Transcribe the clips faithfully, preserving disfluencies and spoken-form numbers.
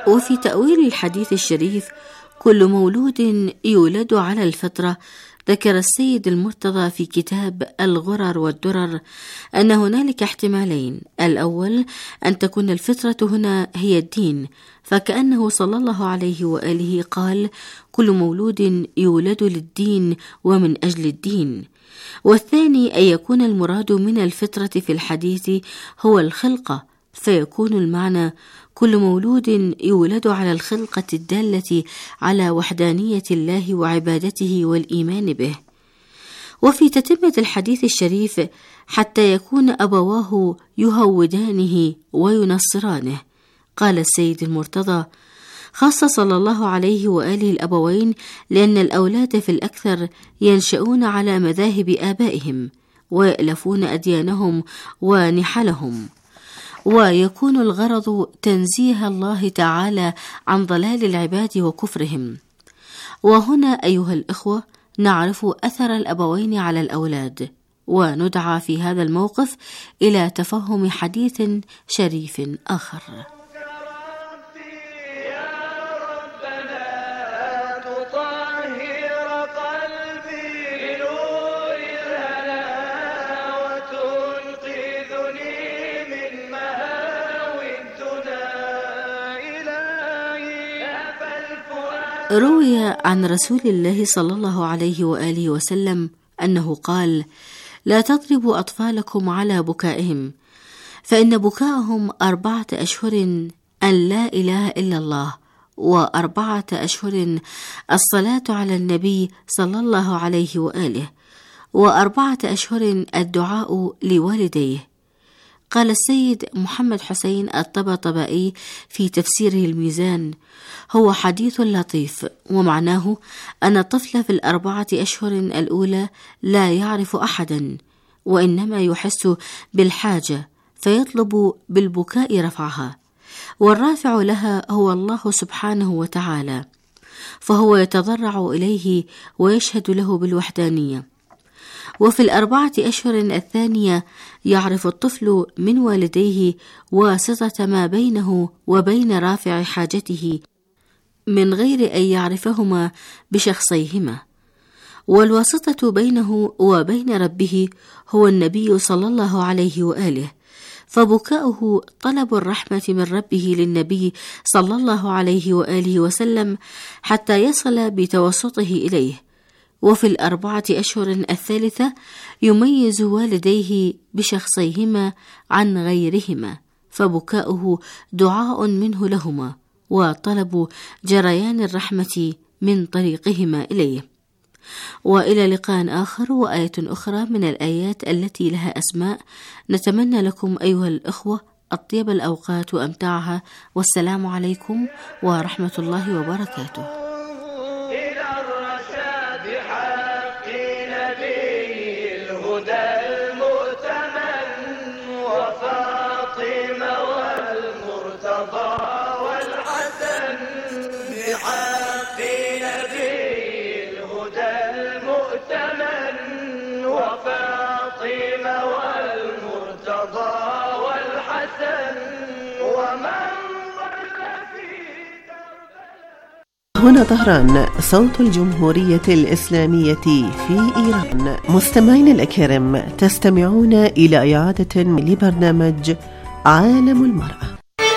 وفي تأويل الحديث الشريف كل مولود يولد على الفطرة، ذكر السيد المرتضى في كتاب الغرر والدرر أن هنالك احتمالين: الأول أن تكون الفطرة هنا هي الدين، فكأنه صلى الله عليه وآله قال: كل مولود يولد للدين ومن أجل الدين. والثاني أن يكون المراد من الفطرة في الحديث هو الخلقة، فيكون المعنى كل مولود يولد على الخلقة الدالة على وحدانية الله وعبادته والإيمان به. وفي تتمة الحديث الشريف حتى يكون أبواه يهودانه وينصرانه، قال السيد المرتضى: خاص صلى الله عليه وآله الأبوين لأن الأولاد في الأكثر ينشؤون على مذاهب آبائهم ويألفون أديانهم ونحلهم، ويكون الغرض تنزيه الله تعالى عن ضلال العباد وكفرهم. وهنا أيها الإخوة نعرف أثر الأبوين على الأولاد، وندعى في هذا الموقف إلى تفهم حديث شريف آخر. روي عن رسول الله صلى الله عليه وآله وسلم أنه قال: لا تضربوا أطفالكم على بكائهم، فإن بكاءهم أربعة أشهر أن لا إله إلا الله، وأربعة أشهر الصلاة على النبي صلى الله عليه وآله، وأربعة أشهر الدعاء لوالديه. قال السيد محمد حسين الطباطبائي في تفسيره الميزان: هو حديث لطيف، ومعناه أن الطفل في الأربعة أشهر الأولى لا يعرف أحدا، وإنما يحس بالحاجة فيطلب بالبكاء رفعها، والرافع لها هو الله سبحانه وتعالى، فهو يتضرع إليه ويشهد له بالوحدانية. وفي الأربعة أشهر الثانية يعرف الطفل من والديه واسطة ما بينه وبين رافع حاجته من غير أن يعرفهما بشخصيهما، والواسطة بينه وبين ربه هو النبي صلى الله عليه وآله، فبكاؤه طلب الرحمة من ربه للنبي صلى الله عليه وآله وسلم حتى يصل بتوسطه إليه. وفي الأربعة أشهر الثالثة يميز والديه بشخصيهما عن غيرهما، فبكاؤه دعاء منه لهما وطلب جريان الرحمة من طريقهما إليه. وإلى لقاء آخر وآية أخرى من الآيات التي لها أسماء. نتمنى لكم أيها الأخوة أطيب الأوقات وأمتعها، والسلام عليكم ورحمة الله وبركاته. هنا طهران، صوت الجمهورية الإسلامية في إيران. مستمعين الأكارم، تستمعون إلى إعادة لبرنامج عالم المرأة.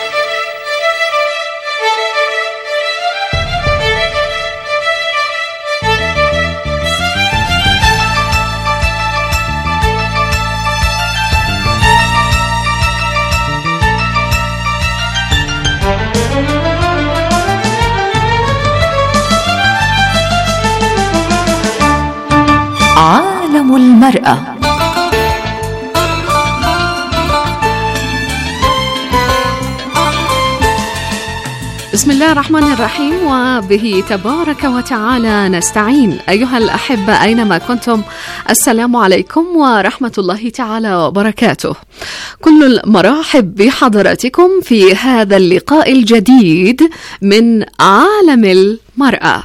عالم المرأة. بسم الله الرحمن الرحيم، وبه تبارك وتعالى نستعين. أيها الأحبة أينما كنتم، السلام عليكم ورحمة الله تعالى وبركاته. كل المرحب بحضراتكم في هذا اللقاء الجديد من عالم المرأة.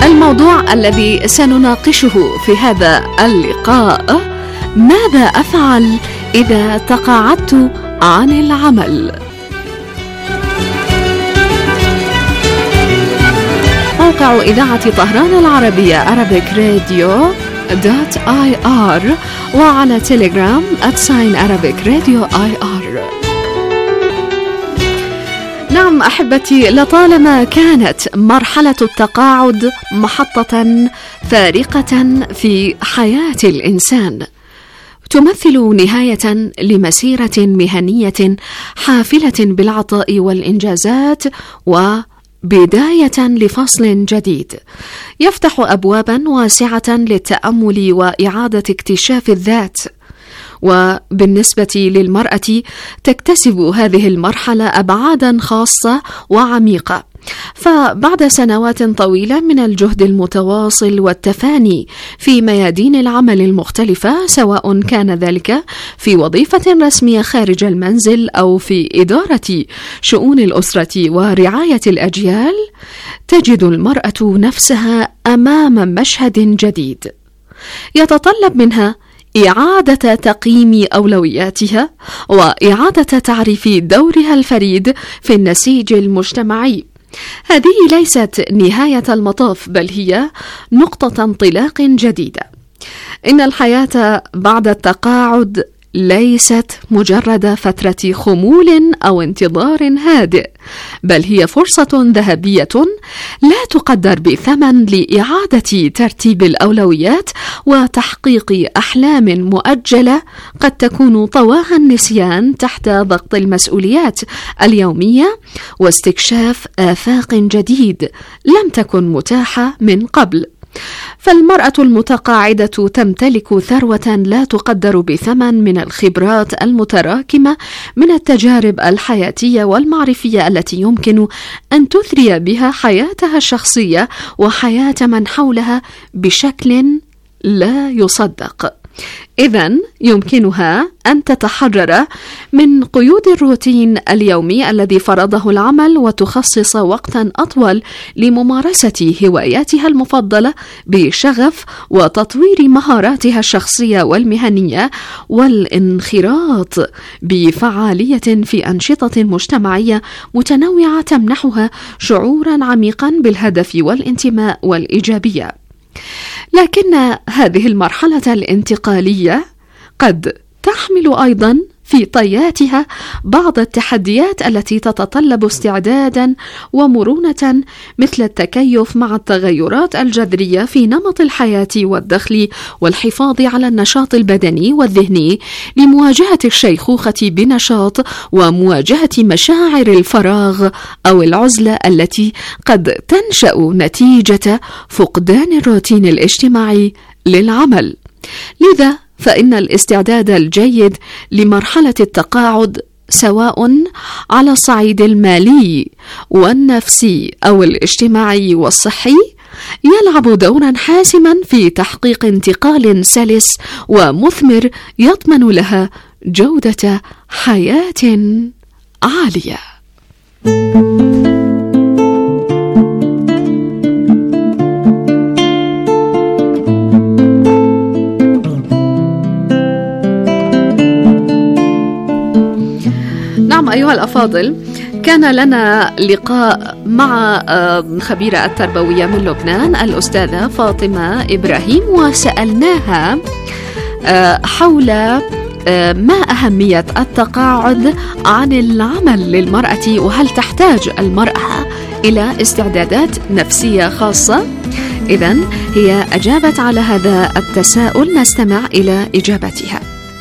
الموضوع الذي سنناقشه في هذا اللقاء: ماذا أفعل إذا تقاعدت عن العمل؟ موقع إذاعة طهران العربية Arabic Radio دوت آي آر، وعلى تيليجرام @ساين Arabic Radio آي آر. نعم أحبتي، لطالما كانت مرحلة التقاعد محطة فارقة في حياة الإنسان، تمثل نهاية لمسيرة مهنية حافلة بالعطاء والإنجازات، وبداية لفصل جديد يفتح أبوابا واسعة للتأمل وإعادة اكتشاف الذات. وبالنسبة للمرأة تكتسب هذه المرحلة أبعادا خاصة وعميقة، فبعد سنوات طويلة من الجهد المتواصل والتفاني في ميادين العمل المختلفة، سواء كان ذلك في وظيفة رسمية خارج المنزل أو في إدارة شؤون الأسرة ورعاية الأجيال، تجد المرأة نفسها أمام مشهد جديد يتطلب منها إعادة تقييم أولوياتها وإعادة تعريف دورها الفريد في النسيج المجتمعي. هذه ليست نهاية المطاف، بل هي نقطة انطلاق جديدة. إن الحياة بعد التقاعد ليست مجرد فترة خمول أو انتظار هادئ، بل هي فرصة ذهبية لا تقدر بثمن لإعادة ترتيب الأولويات وتحقيق أحلام مؤجلة قد تكون طواها النسيان تحت ضغط المسؤوليات اليومية واستكشاف آفاق جديد لم تكن متاحة من قبل. فالمرأة المتقاعدة تمتلك ثروة لا تقدر بثمن من الخبرات المتراكمة من التجارب الحياتية والمعرفية التي يمكن أن تثري بها حياتها الشخصية وحياة من حولها بشكل لا يصدق. إذن يمكنها أن تتحرر من قيود الروتين اليومي الذي فرضه العمل، وتخصص وقتا أطول لممارسة هواياتها المفضلة بشغف وتطوير مهاراتها الشخصية والمهنية، والانخراط بفعالية في أنشطة مجتمعية متنوعة تمنحها شعورا عميقا بالهدف والانتماء والإيجابية. لكن هذه المرحلة الانتقالية قد تحمل أيضا في طياتها بعض التحديات التي تتطلب استعدادا ومرونة، مثل التكيف مع التغيرات الجذرية في نمط الحياة والدخل، والحفاظ على النشاط البدني والذهني لمواجهة الشيخوخة بنشاط، ومواجهة مشاعر الفراغ أو العزلة التي قد تنشأ نتيجة فقدان الروتين الاجتماعي للعمل. لذا فإن الاستعداد الجيد لمرحلة التقاعد، سواء على الصعيد المالي والنفسي أو الاجتماعي والصحي، يلعب دورا حاسما في تحقيق انتقال سلس ومثمر يضمن لها جودة حياة عالية. نعم أيها الأفاضل، كان لنا لقاء مع خبيرة التربوية من لبنان الأستاذة فاطمة إبراهيم، وسألناها حول ما أهمية التقاعد عن العمل للمرأة، وهل تحتاج المرأة إلى استعدادات نفسية خاصة؟ إذن هي أجابت على هذا التساؤل، نستمع إلى إجابتها.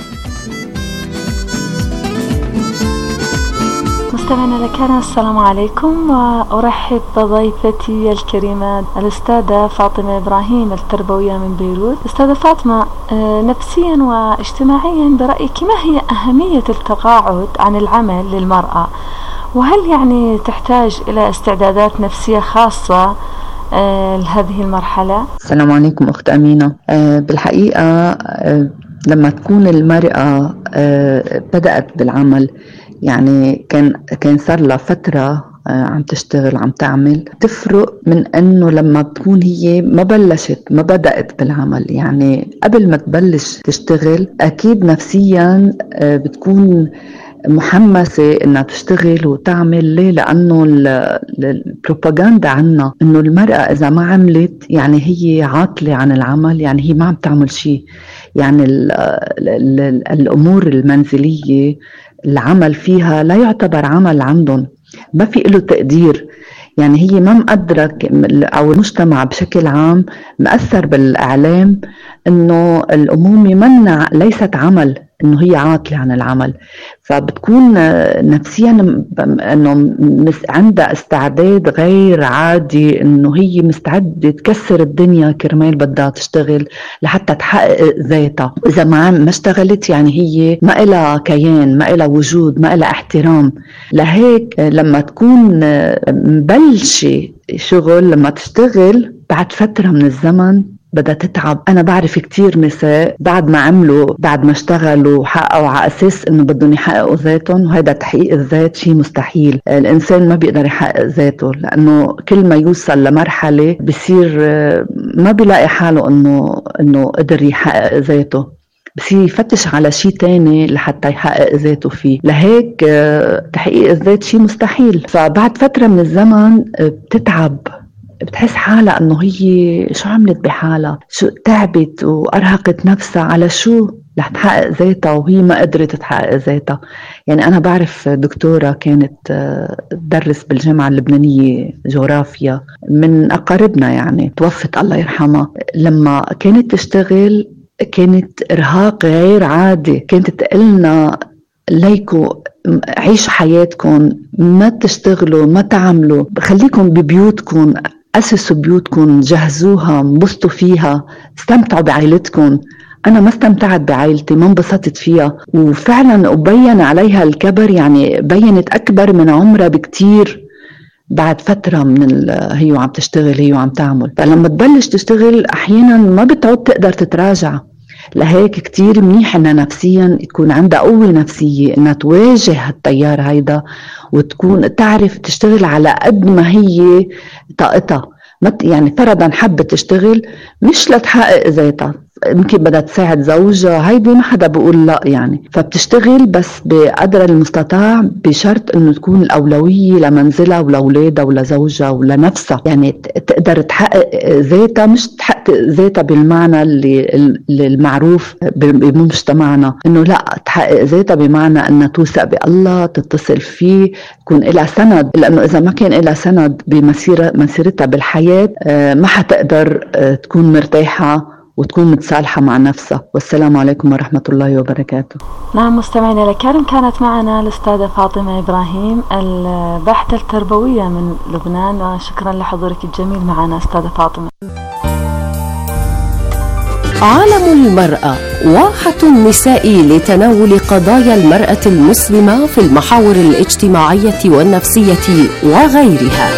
مستمعينا الكرام، السلام عليكم، وأرحب بضيفتي الكريمة الأستاذة فاطمة إبراهيم التربوية من بيروت. أستاذة فاطمة، نفسيا واجتماعيا برأيك ما هي أهمية التقاعد عن العمل للمرأة؟ وهل يعني تحتاج إلى استعدادات نفسية خاصة لهذه المرحلة؟ السلام عليكم أخت أمينة. بالحقيقة لما تكون المرأة بدأت بالعمل، يعني كان كان صار لها فترة عم تشتغل عم تعمل تفرق من أنه لما تكون هي ما بلشت ما بدأت بالعمل. يعني قبل ما تبلش تشتغل أكيد نفسيا بتكون محمسة إنها تشتغل وتعمل. ليه؟ لأنه البروباغندا عنا إنه المرأة إذا ما عملت يعني هي عاطلة عن العمل، يعني هي ما عم تعمل شيء. يعني ال ال ال الأمور المنزلية العمل فيها لا يعتبر عمل عندهم، ما في له تقدير. يعني هي ما مقدرك أو المجتمع بشكل عام مأثر بالإعلام إنه الأمومة منع ليست عمل، إنه هي عاطلة عن العمل. فبتكون نفسيا إنه عندها استعداد غير عادي، إنه هي مستعدة تكسر الدنيا كرمال بدها تشتغل لحتى تحقق ذاتها. إذا ما ما اشتغلت يعني هي ما إلها كيان، ما إلها وجود، ما إلها احترام. لهيك لما تكون مبلشة شغل، لما تشتغل بعد فترة من الزمن بدها تتعب. أنا بعرف كتير نساء بعد ما عملوا بعد ما اشتغلوا وحققوا على أساس إنه بدهم يحققوا ذاتهم، وهذا تحقيق الذات شيء مستحيل. الإنسان ما بيقدر يحقق ذاته، لأنه كل ما يوصل لمرحلة بصير ما بيلاقي حاله إنه إنه قدر يحقق ذاته، بس يفتش على شيء تاني لحتى يحقق ذاته فيه. لهيك تحقيق الذات شيء مستحيل. فبعد فترة من الزمن بتتعب، بتحس حالها انه هي شو عملت بحالها، شو تعبت وارهقت نفسها على شو رح تحقق ذاتها وهي ما قدرت تحقق ذاتها. يعني انا بعرف دكتورة كانت تدرس بالجامعة اللبنانية جغرافيا من اقاربنا، يعني توفت الله يرحمها. لما كانت تشتغل كانت ارهاق غير عادي، كانت تقلنا ليكو عيشوا حياتكم، ما تشتغلوا ما تعملوا، خليكم ببيوتكم، أسسوا بيوتكم، جهزوها، انبسطوا فيها، استمتعوا بعائلتكم. أنا ما استمتعت بعائلتي، ما انبسطت فيها، وفعلا أبين عليها الكبر. يعني بينت أكبر من عمرها بكتير بعد فترة من هي وعم تشتغل، هي وعم تعمل. فلما تبلش تشتغل أحيانا ما بتعود تقدر تتراجع. لهيك كتير منيح انها نفسيا تكون عندها قوة نفسية انها تواجه التيار هيدا، وتكون تعرف تشتغل على قد ما هي طاقتها. يعني فرضا حبت تشتغل مش لتحقق ذاتها، يمكن بدها تساعد زوجها، هيدي ما حدا بقول لا يعني، فبتشتغل بس بقدر المستطاع، بشرط انه تكون الاولوية لمنزلها ولأولادها ولزوجها ولنفسها. يعني تقدر تحقق ذاتها، مش تحقق ذاتها بالمعنى اللي المعروف بمجتمعنا، انه لا، تحقق ذاتها بمعنى انها توثق بالله، تتصل فيه، يكون لها سند. لانه اذا ما كان لها سند بمسيرة مسيرتها بالحياة ما حتقدر تكون مرتاحة وتكون متصالحة مع نفسها. والسلام عليكم ورحمة الله وبركاته. نعم مستمعينا الكرام، كانت معنا الأستاذة فاطمة إبراهيم الباحثة التربوية من لبنان، وشكرا لحضورك الجميل معنا أستاذة فاطمة. عالم المرأة، واحة النساء لتناول قضايا المرأة المسلمة في المحاور الاجتماعية والنفسية وغيرها.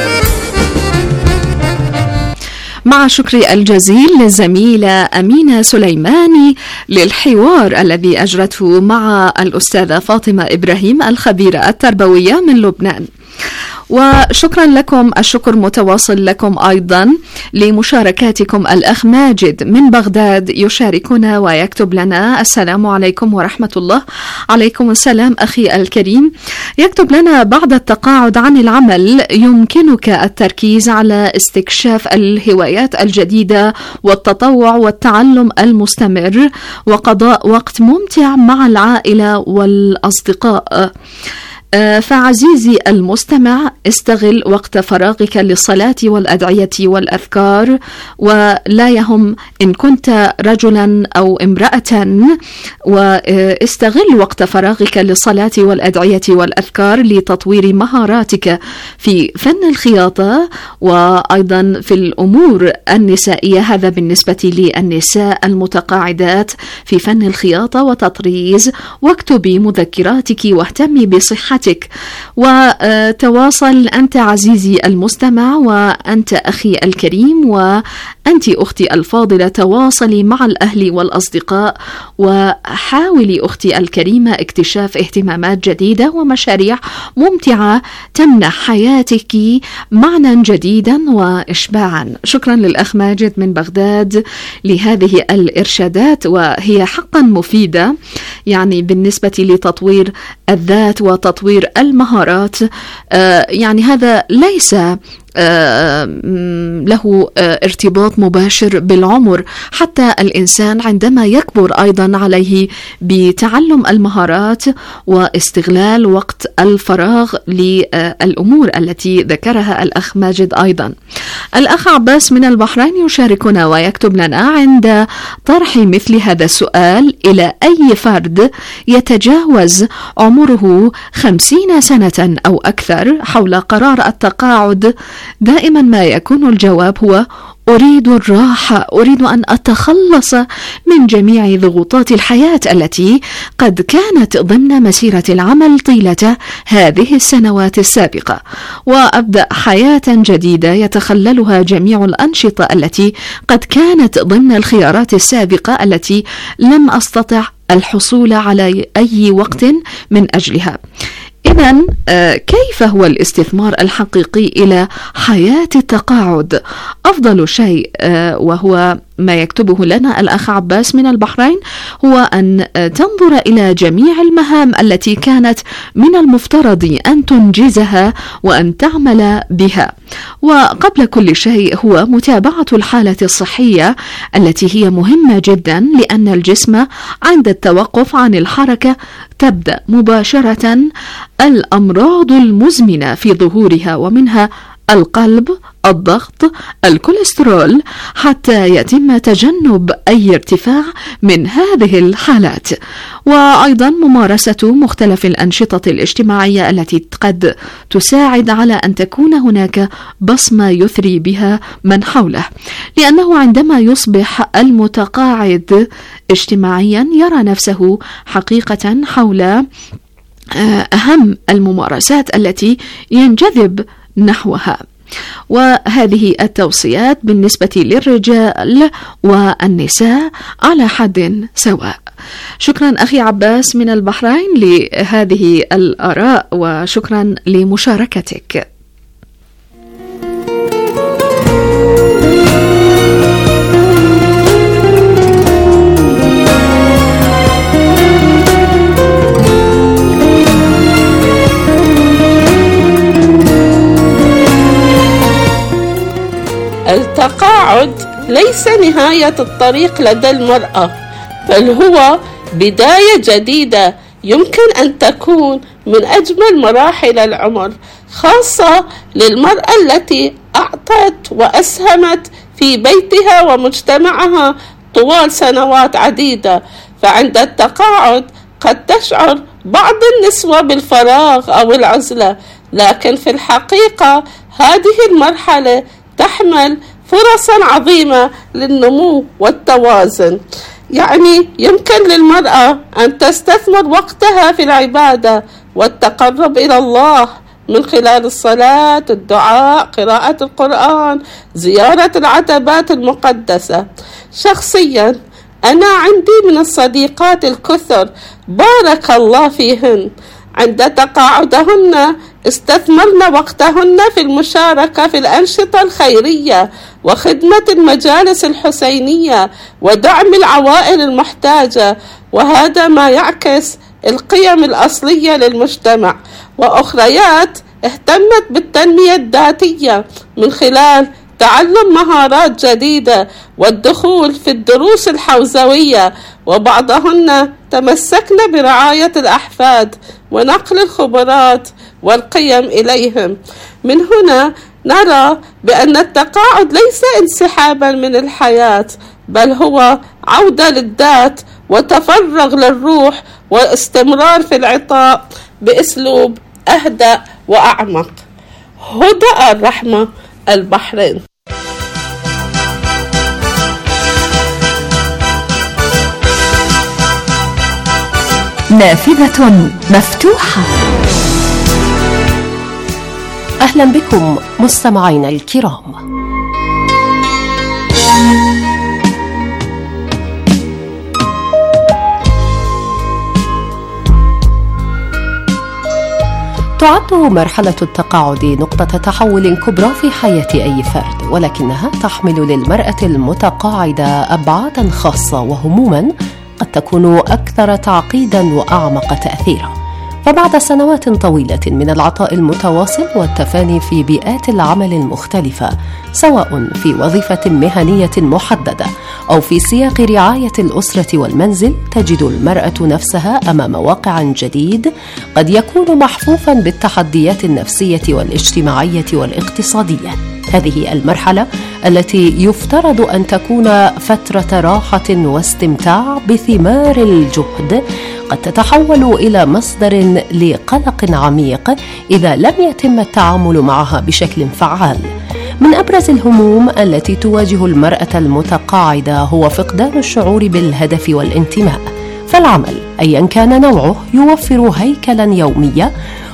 مع شكري الجزيل للزميلة أمينة سليماني للحوار الذي أجرته مع الأستاذة فاطمة إبراهيم الخبيرة التربوية من لبنان. وشكرا لكم، الشكر متواصل لكم أيضا لمشاركاتكم. الأخ ماجد من بغداد يشاركنا ويكتب لنا: السلام عليكم ورحمة الله. عليكم السلام أخي الكريم. يكتب لنا: بعد التقاعد عن العمل يمكنك التركيز على استكشاف الهوايات الجديدة والتطوع والتعلم المستمر وقضاء وقت ممتع مع العائلة والأصدقاء. فعزيزي المستمع، استغل وقت فراغك للصلاة والأدعية والأذكار، ولا يهم إن كنت رجلا أو امرأة، واستغل وقت فراغك للصلاة والأدعية والأذكار لتطوير مهاراتك في فن الخياطة وأيضا في الأمور النسائية. هذا بالنسبة للنساء المتقاعدات في فن الخياطة وتطريز. واكتبي مذكراتك واهتمي بصحتك نصيحتك. وتواصل أنت عزيزي المستمع، وأنت أخي الكريم، وأنت أختي الفاضلة، تواصلي مع الأهل والأصدقاء، وحاولي أختي الكريمة اكتشاف اهتمامات جديدة ومشاريع ممتعة تمنح حياتك معنى جديدا وإشباعا. شكرا للأخ ماجد من بغداد لهذه الإرشادات، وهي حقا مفيدة يعني بالنسبة لتطوير الذات وتطوير المهارات. آه يعني هذا ليس آه له آه ارتباط مباشر بالعمر، حتى الإنسان عندما يكبر أيضا عليه بتعلم المهارات واستغلال وقت الفراغ للأمور التي ذكرها الأخ ماجد. أيضا الأخ عباس من البحرين يشاركنا ويكتب لنا: عند طرح مثل هذا السؤال إلى أي فرد يتجاوز عمره خمسين سنة أو أكثر حول قرار التقاعد، دائما ما يكون الجواب هو: أريد الراحة، أريد أن أتخلص من جميع ضغوطات الحياة التي قد كانت ضمن مسيرة العمل طيلة هذه السنوات السابقة، وأبدأ حياة جديدة يتخللها جميع الأنشطة التي قد كانت ضمن الخيارات السابقة التي لم أستطع الحصول على أي وقت من أجلها. إذن كيف هو الاستثمار الحقيقي إلى حياة التقاعد؟ أفضل شيء وهو ما يكتبه لنا الأخ عباس من البحرين هو أن تنظر إلى جميع المهام التي كانت من المفترض أن تنجزها وأن تعمل بها. وقبل كل شيء هو متابعة الحالة الصحية التي هي مهمة جدا، لأن الجسم عند التوقف عن الحركة تبدأ مباشرة الأمراض المزمنة في ظهورها، ومنها القلب، الضغط، الكوليسترول، حتى يتم تجنب أي ارتفاع من هذه الحالات. وأيضا ممارسة مختلف الأنشطة الاجتماعية التي قد تساعد على أن تكون هناك بصمة يثري بها من حوله، لأنه عندما يصبح المتقاعد اجتماعيا يرى نفسه حقيقة حول أهم الممارسات التي ينجذب نحوها. وهذه التوصيات بالنسبة للرجال والنساء على حد سواء. شكرا أخي عباس من البحرين لهذه الآراء، وشكرا لمشاركتك. التقاعد ليس نهاية الطريق لدى المرأة، بل هو بداية جديدة يمكن أن تكون من أجمل مراحل العمر، خاصة للمرأة التي أعطت وأسهمت في بيتها ومجتمعها طوال سنوات عديدة. فعند التقاعد قد تشعر بعض النسوة بالفراغ أو العزلة، لكن في الحقيقة هذه المرحلة تحمل فرصا عظيمة للنمو والتوازن. يعني يمكن للمرأة أن تستثمر وقتها في العبادة والتقرب إلى الله من خلال الصلاة، الدعاء، قراءة القرآن، زيارة العتبات المقدسة. شخصيا أنا عندي من الصديقات الكثر بارك الله فيهن، عند تقاعدهن استثمرن وقتهن في المشاركة في الأنشطة الخيرية وخدمة المجالس الحسينية ودعم العوائل المحتاجة، وهذا ما يعكس القيم الأصلية للمجتمع. وأخريات اهتمت بالتنمية الذاتية من خلال تعلم مهارات جديدة والدخول في الدروس الحوزوية، وبعضهن تمسكن برعاية الأحفاد ونقل الخبرات والقيم إليهم. من هنا نرى بأن التقاعد ليس انسحابا من الحياة، بل هو عودة للذات وتفرغ للروح واستمرار في العطاء بأسلوب أهدأ وأعمق. هدى الرحمة، البحرين. نافذة مفتوحة. أهلا بكم مستمعينا الكرام. تعد مرحلة التقاعد نقطة تحول كبرى في حياة أي فرد، ولكنها تحمل للمرأة المتقاعدة أبعاداً خاصة وهموماً قد تكون أكثر تعقيداً وأعمق تأثيراً. فبعد سنوات طويلة من العطاء المتواصل والتفاني في بيئات العمل المختلفة، سواء في وظيفة مهنية محددة أو في سياق رعاية الأسرة والمنزل، تجد المرأة نفسها أمام واقع جديد قد يكون محفوفاً بالتحديات النفسية والاجتماعية والاقتصادية. هذه المرحلة التي يفترض أن تكون فترة راحة واستمتاع بثمار الجهد قد تتحول إلى مصدر لقلق عميق إذا لم يتم التعامل معها بشكل فعال. من أبرز الهموم التي تواجه المرأة المتقاعدة هو فقدان الشعور بالهدف والانتماء، فالعمل أيا كان نوعه يوفر هيكلا يومية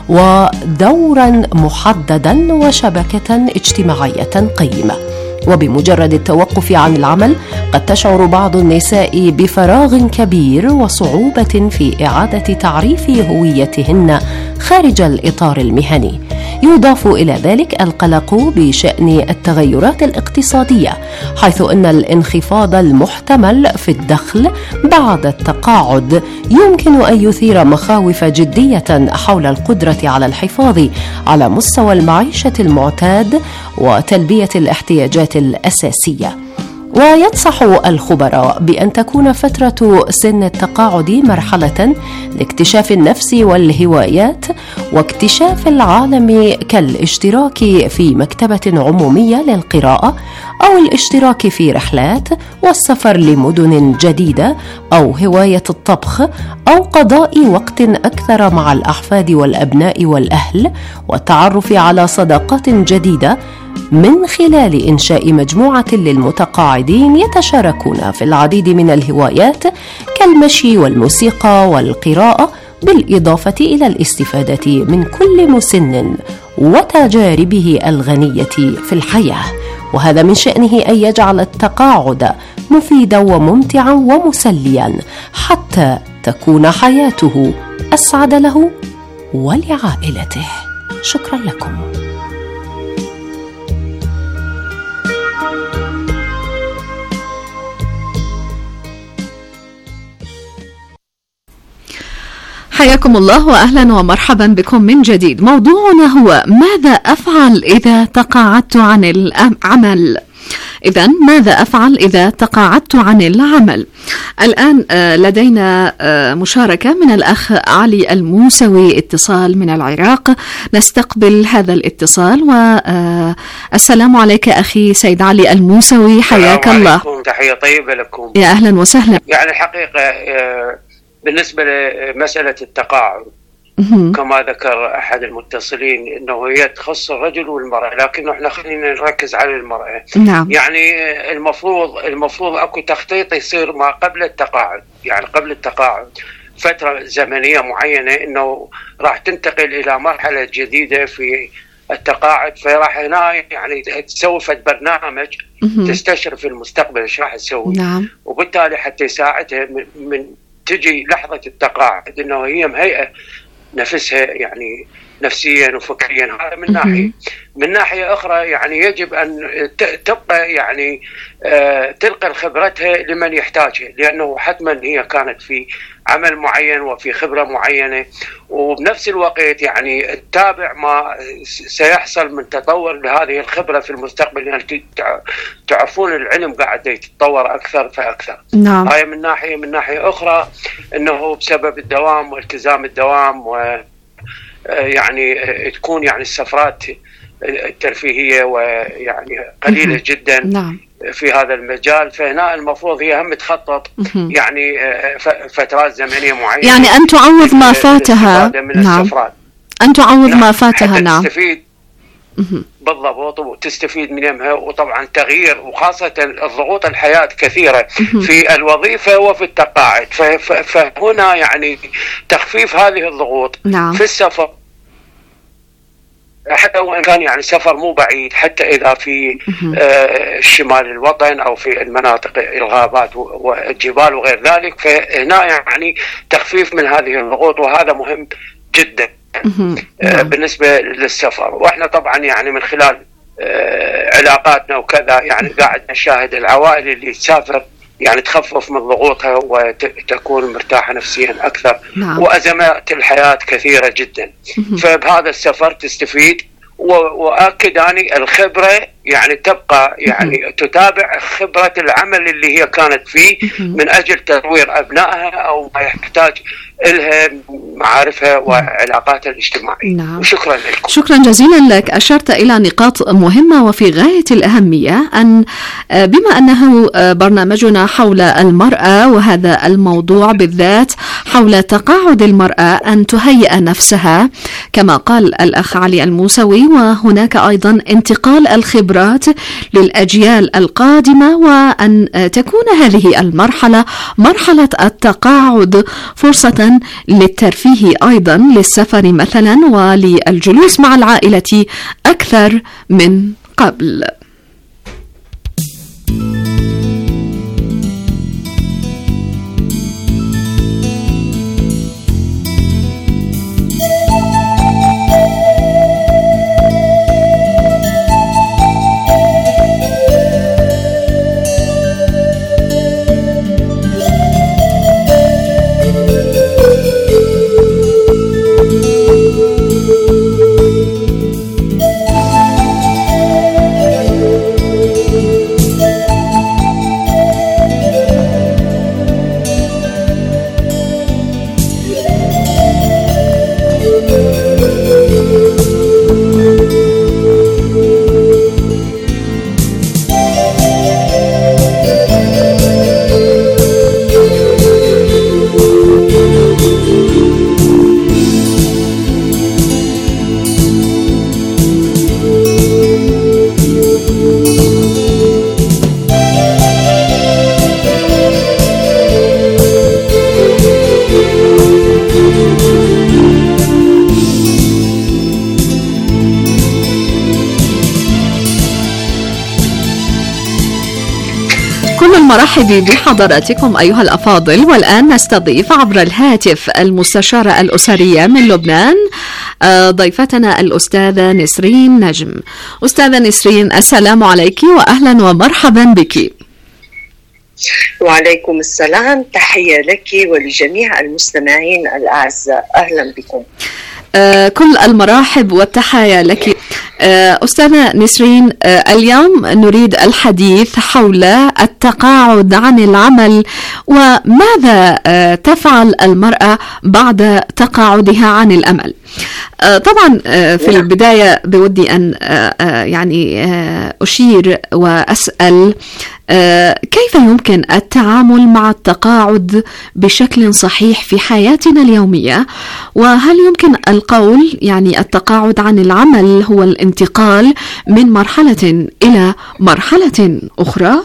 ودورا محددا وشبكة اجتماعية قيمة، وبمجرد التوقف عن العمل قد تشعر بعض النساء بفراغ كبير وصعوبة في إعادة تعريف هويتهن خارج الإطار المهني. يضاف إلى ذلك القلق بشأن التغيرات الاقتصادية، حيث أن الانخفاض المحتمل في الدخل بعد التقاعد يمكن أن يثير مخاوف جدية حول القدرة على الحفاظ على مستوى المعيشة المعتاد وتلبية الاحتياجات الأساسية. وينصح الخبراء بأن تكون فترة سن التقاعد مرحلة لاكتشاف النفس والهوايات واكتشاف العالم، كالاشتراك في مكتبة عمومية للقراءة أو الاشتراك في رحلات والسفر لمدن جديدة أو هواية الطبخ أو قضاء وقت أكثر مع الأحفاد والأبناء والأهل والتعرف على صداقات جديدة، من خلال إنشاء مجموعة للمتقاعدين يتشاركون في العديد من الهوايات كالمشي والموسيقى والقراءة، بالإضافة إلى الاستفادة من كل مسن وتجاربه الغنية في الحياة. وهذا من شأنه أن يجعل التقاعد مفيدا وممتعا ومسليا حتى تكون حياته أسعد له ولعائلته. شكرا لكم. حياكم الله وأهلا ومرحبا بكم من جديد. موضوعنا هو ماذا أفعل إذا تقاعدت عن العمل؟ إذن ماذا أفعل إذا تقاعدت عن العمل؟ الآن لدينا مشاركة من الأخ علي الموسوي، اتصال من العراق. نستقبل هذا الاتصال. والسلام عليك أخي سيد علي الموسوي، حياك الله. تحية طيبة لكم. يا أهلا وسهلا. يعني الحقيقة بالنسبة لمسألة التقاعد كما ذكر أحد المتصلين أنه هي تخص الرجل والمرأة، لكن احنا خلينا نركز على المرأة. نعم. يعني المفروض المفروض أكو تخطيط يصير ما قبل التقاعد، يعني قبل التقاعد فترة زمنية معينة أنه راح تنتقل إلى مرحلة جديدة في التقاعد، فراح هنا يعني تسوي برنامج تستشرف المستقبل ايش راح تسوي. نعم. وبالتالي حتى يساعدها من, من تجي لحظة التقاعد أنه هي مهيئة نفسها يعني نفسيا وفكريا. هذا من ناحية. من ناحية أخرى يعني يجب أن تبقى يعني تلقى خبرتها لمن يحتاجها، لأنه حتما هي كانت في عمل معين وفي خبرة معينة، وبنفس الوقت يعني تتابع ما سيحصل من تطور لهذه الخبرة في المستقبل، يعني تعرفون العلم قاعد يتطور أكثر فأكثر. نعم. هاي من ناحية. من ناحية أخرى أنه بسبب الدوام والتزام الدوام و يعني تكون يعني السفرات الترفيهية ويعني قليلة جدا. نعم. في هذا المجال، فهنا المفروض هي هم تخطط يعني فترات زمنية معينة، يعني أن تعوض ما فاتها. نعم. أن تعوض نعم. ما فاتها. نعم. تستفيد بالضبط وتستفيد منها، وطبعا تغيير وخاصة الضغوط الحياة كثيرة في الوظيفة وفي التقاعد، فهنا يعني تخفيف هذه الضغوط. نعم. في السفر حتى وإن كان يعني سفر مو بعيد، حتى إذا في آه شمال الوطن أو في المناطق الغابات والجبال وغير ذلك، فهنا يعني تخفيف من هذه الضغوط، وهذا مهم جدا آه بالنسبة للسفر. وإحنا طبعا يعني من خلال آه علاقاتنا وكذا يعني قاعد نشاهد العوائل اللي تسافر يعني تخفف من ضغوطها وتكون مرتاحة نفسيا أكثر. نعم. وأزمات الحياة كثيرة جدا، فبهذا السفر تستفيد. وأكد أني الخبرة يعني تبقى يعني تتابع خبرة العمل اللي هي كانت فيه من أجل تطوير أبنائها أو ما يحتاج إلها معارفها وعلاقاتها الاجتماعية. نعم. وشكرا لكم. شكرا جزيلا لك. أشرت إلى نقاط مهمة وفي غاية الأهمية، أن بما أنه برنامجنا حول المرأة وهذا الموضوع بالذات حول تقاعد المرأة، أن تهيئ نفسها كما قال الأخ علي الموسوي، وهناك أيضا انتقال الخبرات للأجيال القادمة، وأن تكون هذه المرحلة مرحلة التقاعد فرصة للترفيه أيضا، للسفر مثلا وللجلوس مع العائلة أكثر من قبل. مرحبا بحضراتكم أيها الأفاضل. والآن نستضيف عبر الهاتف المستشارة الأسرية من لبنان، ضيفتنا الأستاذة نسرين نجم. أستاذة نسرين، السلام عليك وأهلا ومرحبا بك. وعليكم السلام، تحية لك ولجميع المستمعين الأعزاء، أهلا بكم. آه كل المراحب والتحايا لك. آه أستاذة نسرين، آه اليوم نريد الحديث حول التقاعد عن العمل، وماذا آه تفعل المرأة بعد تقاعدها عن العمل. آه طبعا آه في البداية بودي أن آه آه يعني آه أشير وأسأل آه كيف يمكن التعامل مع التقاعد بشكل صحيح في حياتنا اليومية، وهل يمكن القول يعني التقاعد عن العمل هو الانتقال من مرحلة إلى مرحلة أخرى؟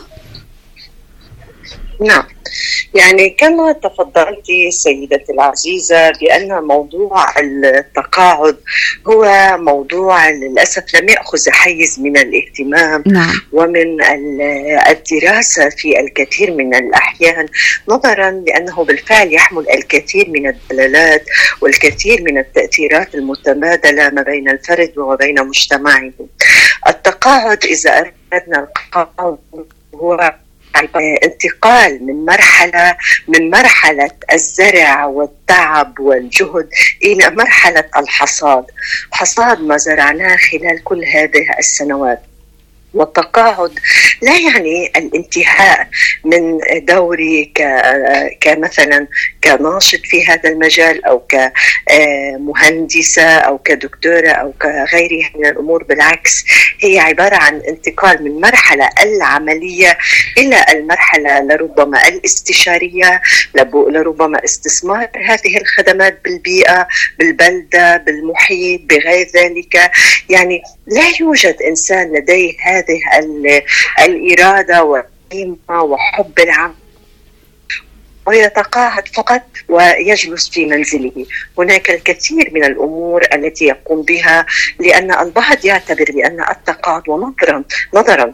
نعم، يعني كما تفضلتي سيدتي العزيزة بأن موضوع التقاعد هو موضوع للأسف لم يأخذ حيز من الاهتمام. نعم. ومن الدراسة في الكثير من الأحيان، نظرا لأنه بالفعل يحمل الكثير من الدلالات والكثير من التأثيرات المتبادلة ما بين الفرد وبين مجتمعه. التقاعد إذا أردنا التقاعد هو انتقال من مرحلة من مرحلة الزرع والتعب والجهد إلى مرحلة الحصاد، حصاد ما زرعناه خلال كل هذه السنوات. والتقاعد لا يعني الانتهاء من دوري كمثلا كناشط في هذا المجال أو كمهندسة أو كدكتورة أو كغيرها من الأمور، بالعكس هي عبارة عن انتقال من مرحلة العملية إلى المرحلة لربما الاستشارية، لربما استثمار هذه الخدمات بالبيئة، بالبلدة، بالمحيط، بغير ذلك. يعني لا يوجد إنسان لديه هذه الإرادة والقيمة وحب العمل ويتقاعد فقط ويجلس في منزله. هناك الكثير من الأمور التي يقوم بها، لأن البعض يعتبر بأن التقاعد ونظرا نظرا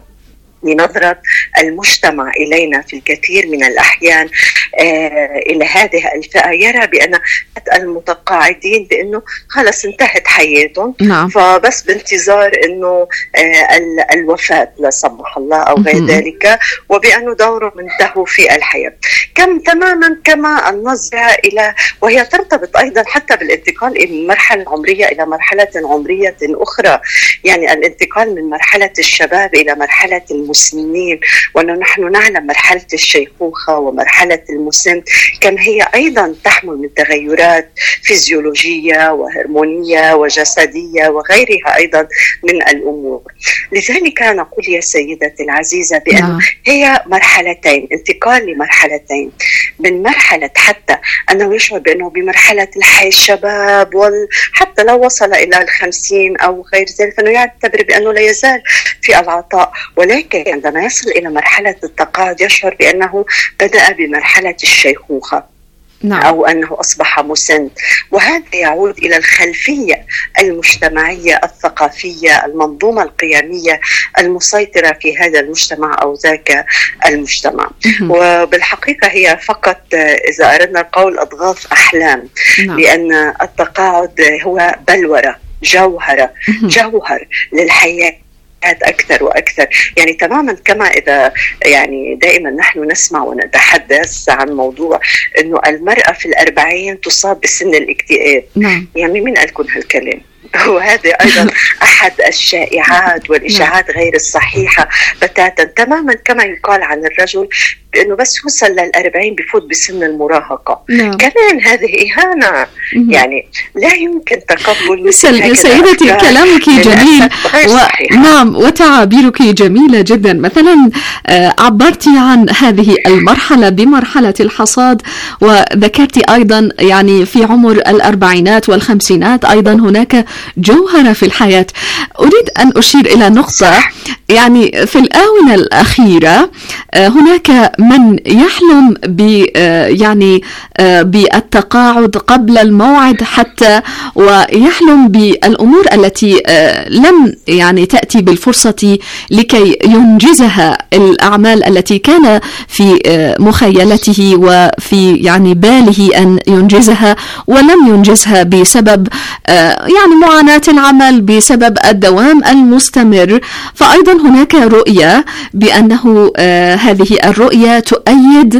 لنظرة المجتمع إلينا في الكثير من الأحيان آه إلى هذه الفئة، يرى بأن المتقاعدين بأنه خلص انتهت حياتهم، نعم. فبس بانتظار أنه آه الوفاة لا سمح الله أو غير ذلك، وبأنه دورهم انتهوا في الحياة. كم تماما كما النظرة إلى، وهي ترتبط أيضا حتى بالانتقال من مرحلة عمرية إلى مرحلة عمرية أخرى، يعني الانتقال من مرحلة الشباب إلى مرحلة المسنين، ونحن نعلم مرحلة الشيخوخة ومرحلة المسن كم هي أيضا تحمل من تغيرات فيزيولوجية وهرمونية وجسدية وغيرها أيضا من الأمور. لذلك نقول يا سيدتي العزيزة بأن هي مرحلتين، انتقال لمرحلتين، من مرحلة حتى أنه يشعر بأنه بمرحلة الحي الشباب، وحتى لو وصل إلى الخمسين أو غير ذلك فإنه يعتبر بأنه لا يزال في العطاء، ولكن عندما يصل إلى مرحلة التقاعد يشعر بأنه بدأ بمرحلة الشيخوخة، نعم. أو أنه أصبح مسن، وهذا يعود إلى الخلفية المجتمعية الثقافية المنظومة القيمية المسيطرة في هذا المجتمع أو ذاك المجتمع. وبالحقيقة هي فقط إذا أردنا القول أضغاث أحلام، نعم. لأن التقاعد هو بلورة جوهرة جوهر للحياة أكثر وأكثر، يعني تماما كما إذا يعني دائما نحن نسمع ونتحدث عن موضوع أنه المرأة في الأربعين تصاب بسن الاكتئاب، نعم. يعني من قال لكم هالكلام؟ وهذا أيضا أحد الشائعات والإشاعات غير الصحيحة بتاتا، تماما كما يقال عن الرجل بأنه بس وصل للأربعين بفوت بسن المراهقة، نعم. كمان هذه إهانة، مم. يعني لا يمكن تقبل سيدتي كلامك جميل و... نعم وتعابيرك جميلة جدا. مثلا عبرتي عن هذه المرحلة بمرحلة الحصاد، وذكرتي أيضا يعني في عمر الأربعينات والخمسينات أيضا هناك جوهرة في الحياة. أريد أن أشير إلى نقطة، يعني في الآونة الأخيرة هناك من يحلم ب يعني بالتقاعد قبل الموعد حتى، ويحلم بالأمور التي لم يعني تأتي بالفرصة لكي ينجزها، الأعمال التي كان في مخيلته وفي يعني باله أن ينجزها ولم ينجزها بسبب يعني معاناة العمل، بسبب الدوام المستمر. فأيضا هناك رؤية بأنه هذه الرؤية تؤيد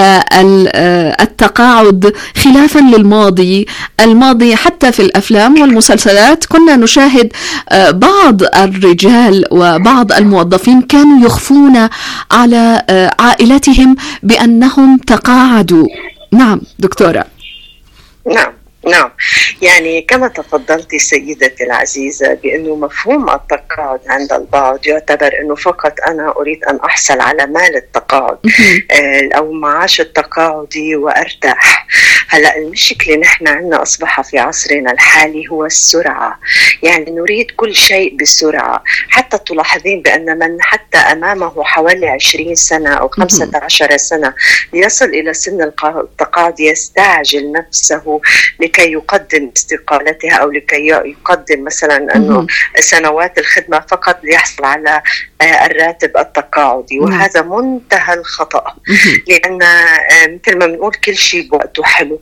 التقاعد خلافا للماضي. الماضي حتى في الأفلام والمسلسلات كنا نشاهد بعض الرجال وبعض الموظفين كانوا يخفون على عائلتهم بأنهم تقاعدوا. نعم دكتورة. نعم نعم، يعني كما تفضلتي سيدتي العزيزة بأنه مفهوم التقاعد عند البعض يعتبر أنه فقط أنا أريد أن أحصل على مال التقاعد أو معاش التقاعدي وأرتاح. هلأ المشكلة نحن عندنا أصبح في عصرنا الحالي هو السرعة، يعني نريد كل شيء بسرعة، حتى تلاحظين بأن من حتى أمامه حوالي عشرين سنة أو خمسة عشر سنة ليصل إلى سن التقاعد يستعجل نفسه لكي يقدم استقالتها أو لكي يقدم مثلا أنه سنوات الخدمة فقط ليحصل على الراتب التقاعدي، وهذا منتهى الخطأ، لأن مثل ما بنقول كل شيء بوقته حلو.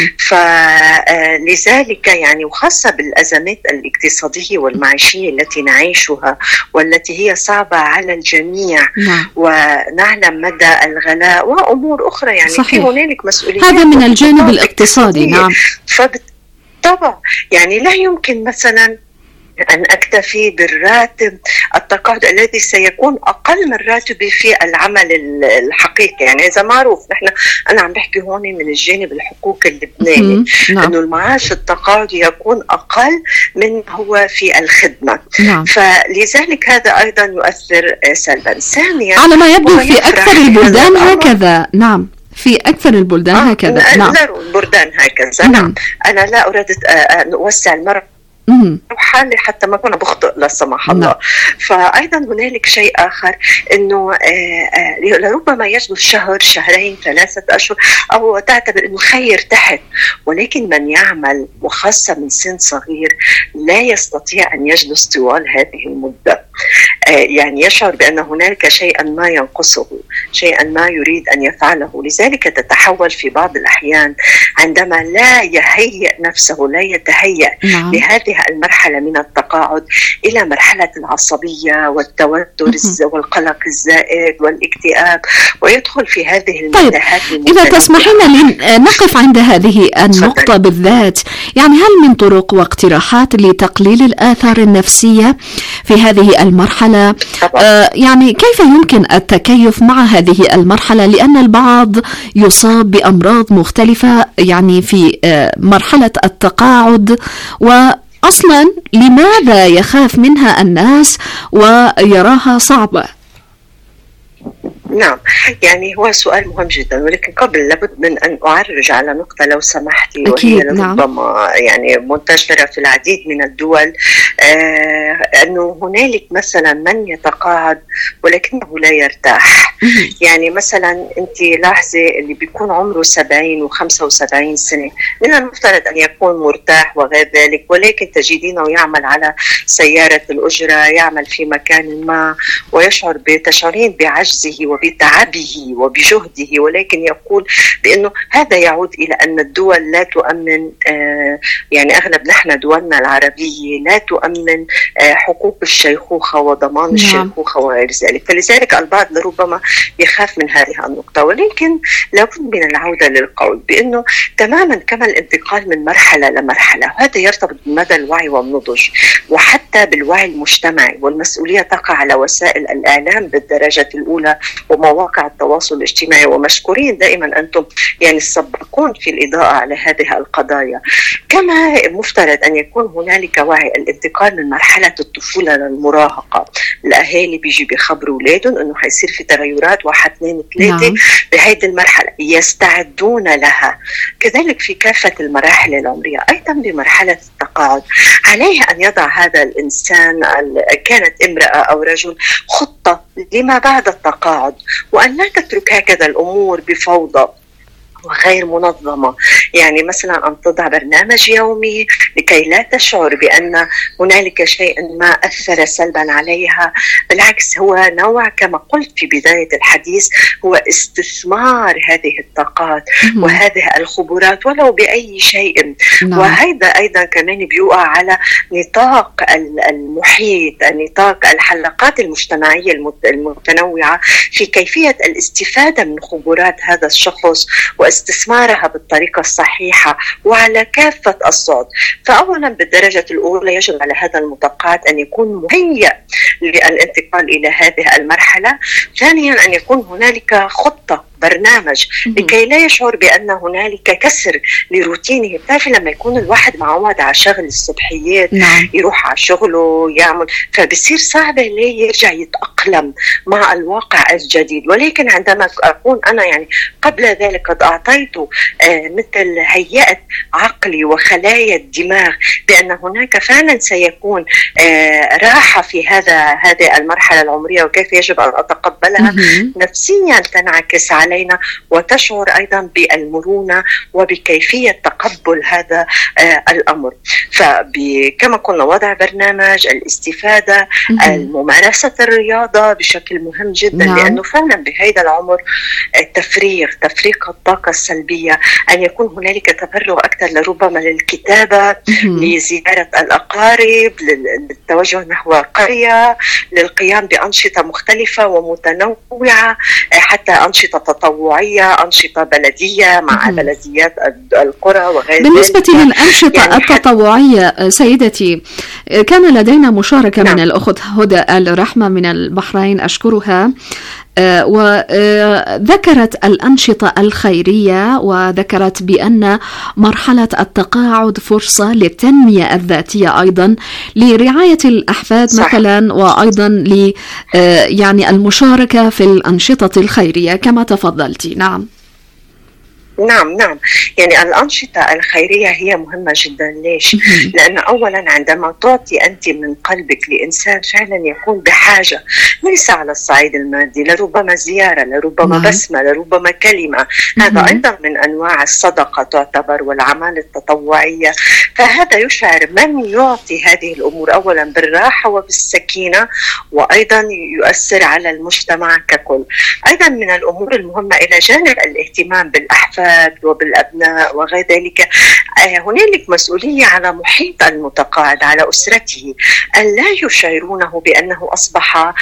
فلذلك يعني وخاصة بالأزمات الاقتصادية والمعيشية التي نعيشها والتي هي صعبة على الجميع، ونعلم مدى الغلاء وأمور أخرى، يعني في هنالك مسؤوليات هذا من الجانب الاقتصادي. نعم، فبالطبع يعني لا يمكن مثلا أن أكتفي بالراتب التقاعد الذي سيكون أقل من راتبي في العمل الحقيقي. يعني إذا معروف نحن أنا عم بحكي هون من الجانب الحقوقي اللبناني، نعم. أنه المعاش التقاعدي يكون أقل من هو في الخدمة، نعم. فلذلك هذا أيضا يؤثر سلبا. ثانيا على ما يبدو في أكثر البلدان هكذا. نعم، في أكثر البلدان آه هكذا. نعم، لا البلدان هكذا. نعم. نعم، أنا لا أريد أن أوسع المرة حالي حتى ما كنا بخطئ لا سمح الله. نعم. فأيضا هنالك شيء آخر أنه لربما يجلس شهر شهرين ثلاثة أشهر أو تعتبر أنه خير تحت، ولكن من يعمل وخاصة من سن صغير لا يستطيع أن يجلس طوال هذه المدة، يعني يشعر بأن هناك شيئا ما ينقصه، شيئا ما يريد أن يفعله. لذلك تتحول في بعض الأحيان عندما لا يهيئ نفسه، لا يتهيأ نعم. لهذه المرحلة من التقاعد إلى مرحلة العصبية والتوتر والقلق الزائد والاكتئاب، ويدخل في هذه المتاهات. طيب إذا تسمحين لي نقف عند هذه النقطة بالذات، يعني هل من طرق واقتراحات لتقليل الآثار النفسية في هذه المرحلة؟ آه يعني كيف يمكن التكيف مع هذه المرحلة؟ لأن البعض يصاب بأمراض مختلفة يعني في آه مرحلة التقاعد، وأصلا لماذا يخاف منها الناس ويراها صعبة؟ نعم، يعني هو سؤال مهم جدا، ولكن قبل لابد من أن أعرج على نقطة لو سمحتي، وهي ربما يعني منتشرة في العديد من الدول، آه أنه هنالك مثلا من يتقاعد ولكنه لا يرتاح. يعني مثلا أنت لاحظي اللي بيكون عمره سبعين وخمسة وسبعين سنة من المفترض أن يكون مرتاح وغير ذلك، ولكن تجدينه يعمل على سيارة الأجرة، يعمل في مكان ما ويشعر بتشعرين بعجزه وبتعبه وبجهده، ولكن يقول بأنه هذا يعود إلى أن الدول لا تؤمن، آه يعني أغلب نحن دولنا العربية لا تؤمن آه حقوق الشيخوخة وضمان نعم. الشيخوخة وغير ذلك. فلذلك البعض لربما يخاف من هذه النقطة، ولكن لابد من العودة للقول بأنه تماما كما الانتقال من مرحلة لمرحلة، هذا يرتبط بمدى الوعي والنضج وحتى بالوعي المجتمعي، والمسؤولية تقع على وسائل الإعلام بالدرجة الأولى ومواقع التواصل الاجتماعي، ومشكورين دائما أنتم يعني السباقون في الإضاءة على هذه القضايا. كما مفترض أن يكون هنالك وعي الانتقال من مرحلة الطفولة للمراهقة. الأهالي بيجي بيخبروا أولادهم أنه حيصير في تغيرات واحد اثنين ثلاثة نعم. بهذه المرحلة يستعدون لها. كذلك في كافة المراحل العمرية، أيضا بمرحلة التقاعد عليه أن يضع هذا الإنسان كانت امرأة أو رجل خطة لما بعد التقاعد، وأن لا تترك هكذا الأمور بفوضى وغير منظمة. يعني مثلا أن تضع برنامج يومي لكي لا تشعر بأن هنالك شيء ما أثر سلبا عليها، بالعكس هو نوع كما قلت في بداية الحديث هو استثمار هذه الطاقات وهذه الخبرات ولو بأي شيء. وهذا أيضا كمان بيوقع على نطاق المحيط، نطاق الحلقات المجتمعية المتنوعة في كيفية الاستفادة من خبرات هذا الشخص واستثمارها بالطريقة الصحيحة وعلى كافة الصعد. فأولا بالدرجة الأولى يجب على هذا المتقاعد أن يكون مهيأ للانتقال إلى هذه المرحلة. ثانيا أن يكون هنالك خطة برنامج لكي لا يشعر بأن هنالك كسر لروتينه. بتعرفي لما يكون الواحد معود على شغل الصبحيات نعم. يروح على شغله يعمل، فبصير صعب ليه يرجع يتأقلم مع الواقع الجديد. ولكن عندما أكون أنا يعني قبل ذلك قد أعطيته آه مثل هيئة عقلي وخلايا الدماغ بأن هناك فعلا سيكون آه راحة في هذا هذه المرحلة العمرية وكيف يجب أن أتقبلها نفسيا تنعكس على علينا، وتشعر أيضا بالمرونة وبكيفية تقبل هذا آه الأمر. فكما قلنا وضع برنامج الاستفادة، الممارسة الرياضة بشكل مهم جدا نعم. لأنه فعلا بهذا العمر التفريغ تفريغ الطاقة السلبية، أن يكون هنالك تفرغ أكثر لربما للكتابة، لزيارة الأقارب، للتوجه نحو قرية، للقيام بأنشطة مختلفة ومتنوعة، حتى أنشطة تطوعية، أنشطة بلدية مع مم. بلديات القرى وغيرها. بالنسبة للأنشطة يعني التطوعية سيدتي، كان لدينا مشاركة نعم. من الأخت هدى آل رحمة من البحرين أشكرها، وذكرت الأنشطة الخيرية وذكرت بأن مرحلة التقاعد فرصة للتنمية الذاتية أيضا لرعاية الأحفاد صح. مثلا، وأيضا ل يعني المشاركة في الأنشطة الخيرية كما تفضلتي. نعم نعم نعم يعني الأنشطة الخيرية هي مهمة جدا. ليش؟ لأن أولا عندما تعطي أنت من قلبك لإنسان فعلا يكون بحاجة، ليس على الصعيد المادي، لربما زيارة، لربما بسمة، لربما كلمة، هذا أيضا من أنواع الصدقة تعتبر والأعمال التطوعية. فهذا يشعر من يعطي هذه الأمور أولا بالراحة وبالسكينة، وأيضا يؤثر على المجتمع ككل. أيضا من الأمور المهمة إلى جانب الاهتمام بالأحفاد وبالأبناء وغير ذلك، هنالك مسؤولية على محيط المتقاعد، على أسرته، أن لا يشعرونه بأنه أصبح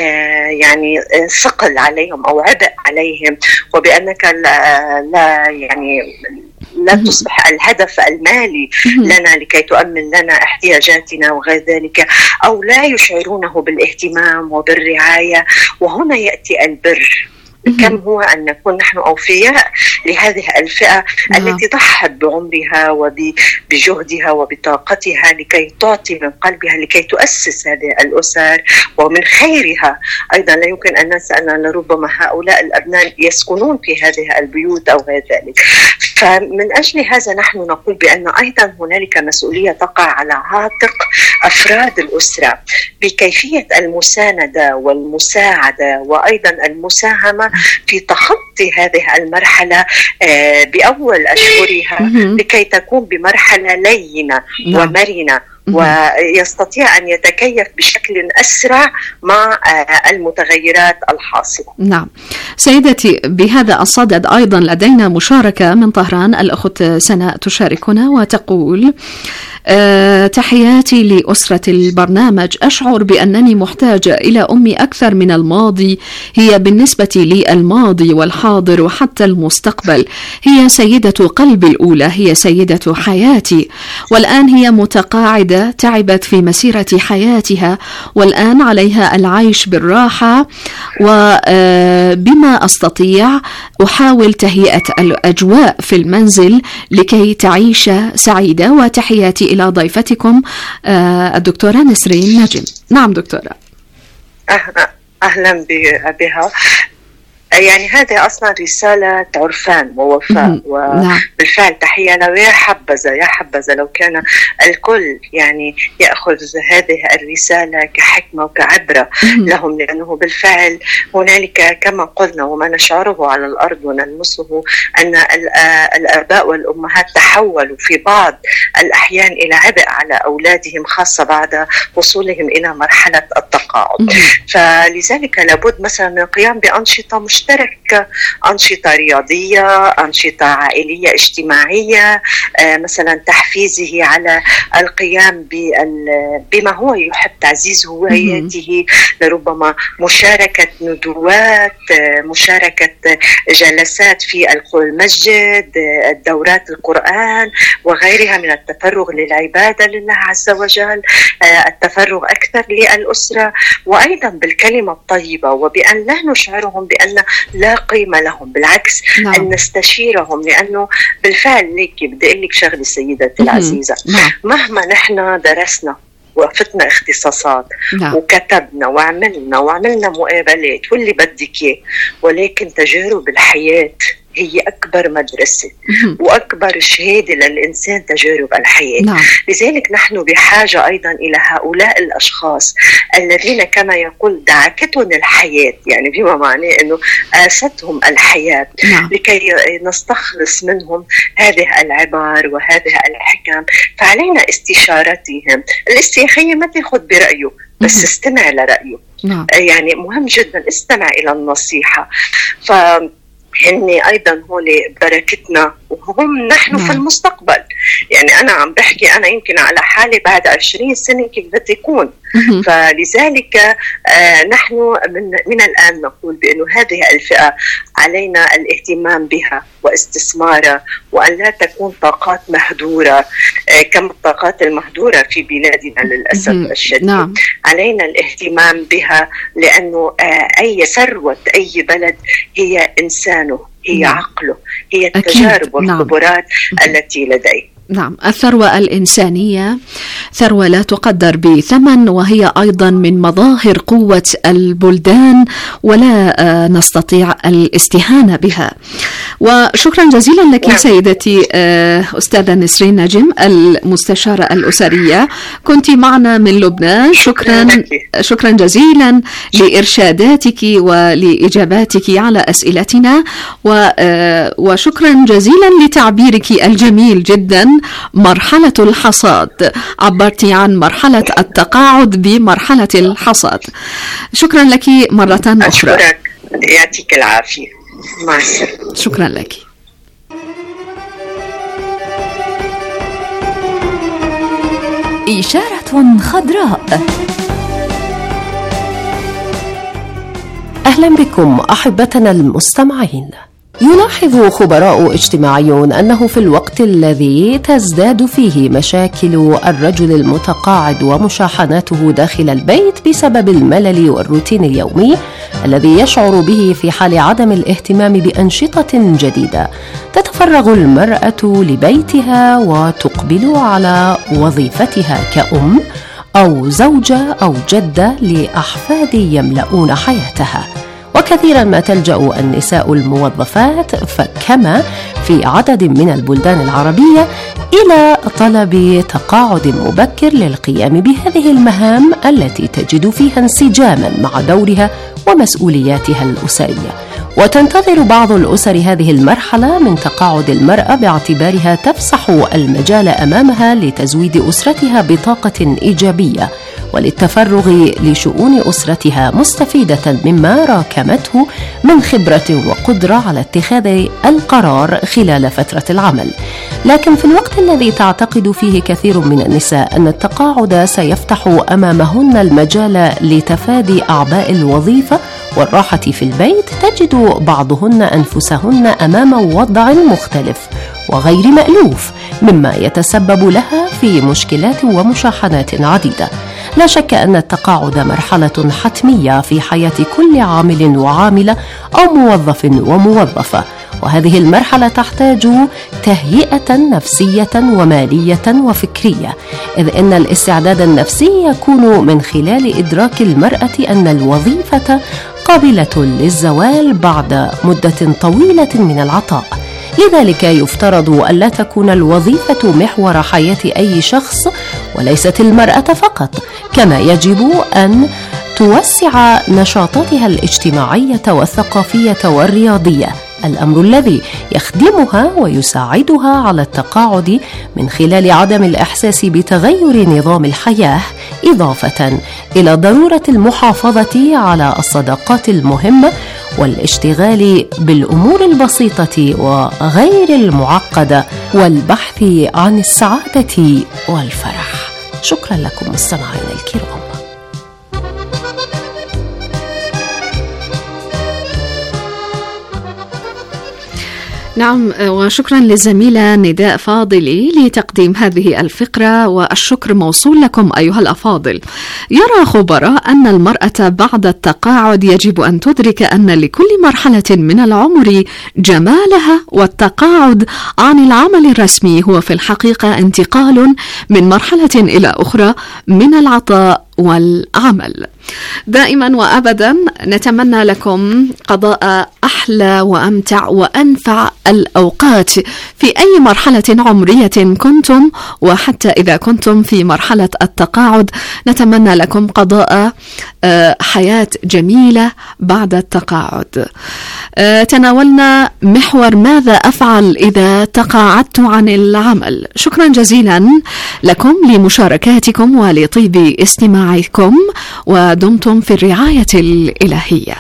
يعني ثقل عليهم أو عبء عليهم، وبأنك لا, لا يعني لا تصبح الهدف المالي لنا لكي تؤمن لنا احتياجاتنا وغير ذلك، أو لا يشعرونه بالاهتمام وبالرعاية. وهنا يأتي البر. كم هو أن نكون نحن أوفياء لهذه الفئة التي ضحت بعمرها وبجهدها وبطاقتها لكي تعطي من قلبها، لكي تؤسس هذه الأسر، ومن خيرها أيضا لا يمكن أن ننسى أن لربما هؤلاء الأبناء يسكنون في هذه البيوت أو غير ذلك. فمن أجل هذا نحن نقول بأن أيضا هنالك مسؤولية تقع على عاتق أفراد الأسرة بكيفية المساندة والمساعدة وأيضا المساهمة في تخطي هذه المرحلة بأول أشهرها لكي تكون بمرحلة لينة ومرنة، ويستطيع أن يتكيف بشكل أسرع مع المتغيرات الحاصلة. نعم سيدتي، بهذا الصدد أيضا لدينا مشاركة من طهران. الأخت سناء تشاركنا وتقول: أه تحياتي لأسرة البرنامج، أشعر بأنني محتاجة إلى أمي أكثر من الماضي. هي بالنسبة لي الماضي والحاضر وحتى المستقبل. هي سيدة قلبي الأولى، هي سيدة حياتي، والآن هي متقاعدة، تعبت في مسيرة حياتها، والآن عليها العيش بالراحة، وبما أستطيع أحاول تهيئة الأجواء في المنزل لكي تعيش سعيدة. وتحياتي إلى ضيفتكم الدكتورة نسرين نجم. نعم دكتورة. أهلا بها. يعني هذه أصلا رسالة عرفان ووفاء، وبالفعل تحية له. يا حبذا يا حبذا لو كان الكل يعني يأخذ هذه الرسالة كحكمة وكعبرة لهم، لأنه بالفعل هنالك كما قلنا وما نشعره على الأرض ونلمسه أن الآباء والأمهات تحولوا في بعض الأحيان إلى عبء على أولادهم، خاصة بعد وصولهم إلى مرحلة التقاعد. فلذلك لابد مثلا من القيام بأنشطة مش مشترك، أنشطة رياضية، أنشطة عائلية اجتماعية، مثلا تحفيزه على القيام بما هو يحب، تعزيز هواياته، لربما مشاركة ندوات، مشاركة جلسات في المسجد، الدورات القرآن وغيرها من التفرغ للعبادة لله عز وجل، التفرغ أكثر للأسرة، وأيضا بالكلمة الطيبة، وبأن لا نشعرهم بأن لا قيمة لهم، بالعكس نعم. أن نستشيرهم، لأنه بالفعل ليكي بدي أقول لك شغلة سيدتي العزيزة، نعم. مهما نحن درسنا وفتنا اختصاصات نعم. وكتبنا وعملنا وعملنا مقابلات واللي بدك اياه، ولكن تجارب الحياة هي أكبر مدرسة وأكبر شهادة للإنسان، تجارب الحياة نعم. لذلك نحن بحاجة أيضا إلى هؤلاء الأشخاص الذين كما يقول دعكتهم الحياة، يعني بما معناه أنه آستهم الحياة نعم. لكي نستخلص منهم هذه العبار وهذه الحكم. فعلينا استشارتهم. الاستيخية ما تاخذ برأيه، بس استمع لرأيه نعم. يعني مهم جدا استمع إلى النصيحة. ف هني أيضا هو بركتنا وهم نحن نعم. في المستقبل. يعني أنا عم بحكي أنا يمكن على حالي بعد عشرين سنة كيف بدي يكون. فلذلك آه نحن من, من الآن نقول بأنه هذه الفئة علينا الاهتمام بها واستثمارها، وأن لا تكون طاقات مهدورة آه كما الطاقات المهدورة في بلادنا للأسف الشديد نعم. علينا الاهتمام بها، لأنه آه أي ثروة أي بلد هي إنسانه، هي نعم. عقله، هي التجارب والخبرات نعم. التي لديه. نعم، الثروة الإنسانية ثروة لا تقدر بثمن، وهي أيضا من مظاهر قوة البلدان، ولا نستطيع الاستهانة بها. وشكرا جزيلا لك سيدتي أستاذة نسرين نجم، المستشارة الأسرية، كنت معنا من لبنان. شكرا شكرا جزيلا لإرشاداتك ولإجاباتك على أسئلتنا، وشكرا جزيلا لتعبيرك الجميل جدا، مرحلة الحصاد. عبرتي عن مرحلة التقاعد بمرحلة الحصاد. شكرا لك مرة أخرى. أشكرك، يعطيك العافية. مع السلامة. شكرا لك. إشارة خضراء. أهلا بكم أحبتنا المستمعين. يلاحظ خبراء اجتماعيون أنه في الوقت الذي تزداد فيه مشاكل الرجل المتقاعد ومشاحناته داخل البيت بسبب الملل والروتين اليومي الذي يشعر به في حال عدم الاهتمام بأنشطة جديدة، تتفرغ المرأة لبيتها وتقبل على وظيفتها كأم أو زوجة أو جدة لأحفاد يملؤون حياتها. وكثيرا ما تلجأ النساء الموظفات فكما في عدد من البلدان العربية إلى طلب تقاعد مبكر للقيام بهذه المهام التي تجد فيها انسجاما مع دورها ومسؤولياتها الأسرية. وتنتظر بعض الأسر هذه المرحلة من تقاعد المرأة باعتبارها تفسح المجال أمامها لتزويد أسرتها بطاقة إيجابية وللتفرغ لشؤون أسرتها، مستفيدة مما راكمته من خبرة وقدرة على اتخاذ القرار خلال فترة العمل. لكن في الوقت الذي تعتقد فيه كثير من النساء أن التقاعد سيفتح أمامهن المجال لتفادي أعباء الوظيفة والراحة في البيت، تجد بعضهن أنفسهن أمام وضع مختلف وغير مألوف، مما يتسبب لها في مشكلات ومشاحنات عديدة. لا شك أن التقاعد مرحلة حتمية في حياة كل عامل وعاملة أو موظف وموظفة، وهذه المرحلة تحتاج تهيئة نفسية ومالية وفكرية، إذ أن الاستعداد النفسي يكون من خلال إدراك المرأة أن الوظيفة قابلة للزوال بعد مدة طويلة من العطاء. لذلك يفترض ألا تكون الوظيفة محور حياة أي شخص وليست المرأة فقط، كما يجب أن توسع نشاطاتها الاجتماعية والثقافية والرياضية، الأمر الذي يخدمها ويساعدها على التقاعد من خلال عدم الإحساس بتغير نظام الحياة، إضافة إلى ضرورة المحافظة على الصداقات المهمة والاشتغال بالأمور البسيطة وغير المعقدة والبحث عن السعادة والفرح. شكرا لكم مستمعين الكرام. نعم، وشكرا للزميلة نداء فاضلي لتقديم هذه الفقرة، والشكر موصول لكم أيها الأفاضل. يرى خبراء أن المرأة بعد التقاعد يجب أن تدرك أن لكل مرحلة من العمر جمالها، والتقاعد عن العمل الرسمي هو في الحقيقة انتقال من مرحلة إلى أخرى من العطاء والعمل. دائما وأبدا نتمنى لكم قضاء أحلى وأمتع وأنفع الأوقات في أي مرحلة عمرية كنتم، وحتى إذا كنتم في مرحلة التقاعد نتمنى لكم قضاء حياة جميلة بعد التقاعد. تناولنا محور ماذا أفعل إذا تقاعدت عن العمل. شكرا جزيلا لكم لمشاركاتكم ولطيب استماعكم، ودمتم في الرعاية الإلهية.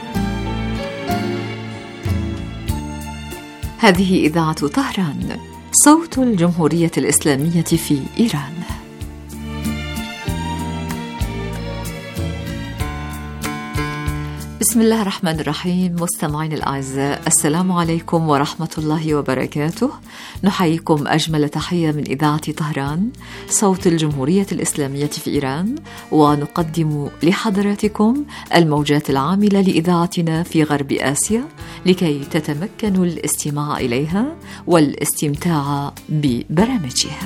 هذه إذاعة طهران. صوت الجمهورية الإسلامية في إيران. بسم الله الرحمن الرحيم. مستمعين الأعزاء، السلام عليكم ورحمة الله وبركاته. نحييكم أجمل تحية من إذاعة طهران، صوت الجمهورية الإسلامية في إيران، ونقدم لحضراتكم الموجات العاملة لإذاعتنا في غرب آسيا لكي تتمكنوا الاستماع إليها والاستمتاع ببرامجها.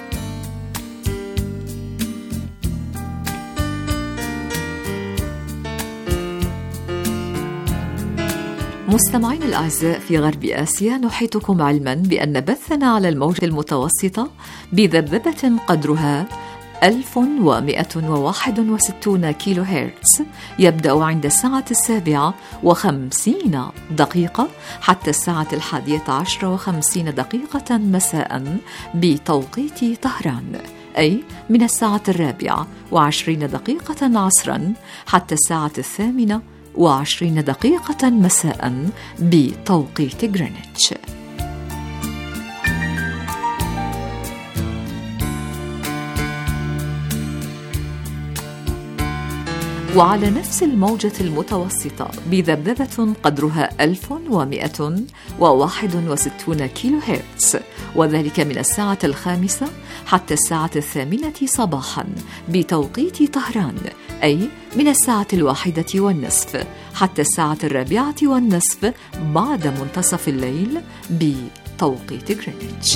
مستمعين الأعزاء في غرب آسيا، نحيطكم علما بأن بثنا على الموجة المتوسطة بذبذبة قدرها ألف ومئة وواحد وستين كيلو هرتز يبدأ عند الساعة السابعة وخمسين دقيقة حتى الساعة الحادية عشر وخمسين دقيقة مساء بتوقيت طهران، أي من الساعة الرابعة وعشرين دقيقة عصرا حتى الساعة الثامنة وعشرين دقيقة مساء بتوقيت غرينتش. وعلى نفس الموجة المتوسطة بذبذبة قدرها ألف ومئة وواحد وستين كيلو هرتز، وذلك من الساعة الخامسة حتى الساعة الثامنة صباحا بتوقيت طهران، أي من الساعة الواحدة والنصف حتى الساعة الرابعة والنصف بعد منتصف الليل بتوقيت غرينتش.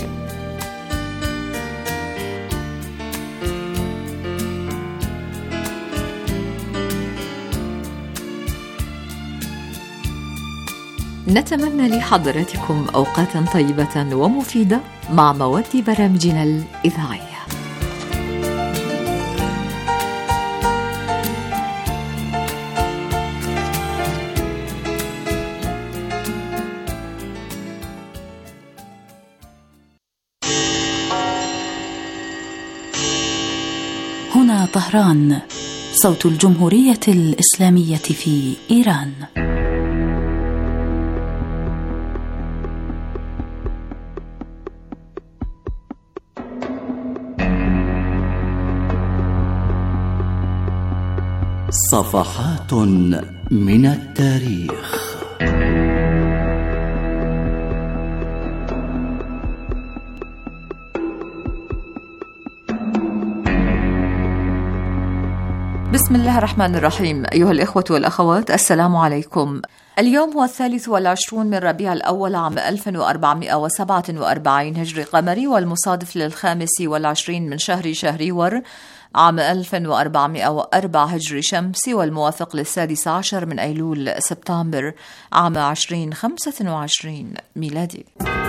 نتمنى لحضراتكم أوقاتا طيبة ومفيدة مع مواد برامجنا الإذاعية. هنا طهران، صوت الجمهورية الإسلامية في إيران. صفحات من التاريخ. بسم الله الرحمن الرحيم. أيها الإخوة والأخوات، السلام عليكم. اليوم هو الثالث والعشرون من ربيع الأول عام ألف وأربعمائة وسبعة وأربعين هجري قمري، والمصادف للخامس والعشرين من شهر شهريور عام ألف وأربعمائة وأربعة هجري شمسي، والموافق للسادس عشر من أيلول سبتمبر عام عشرين خمسة وعشرين ميلادي.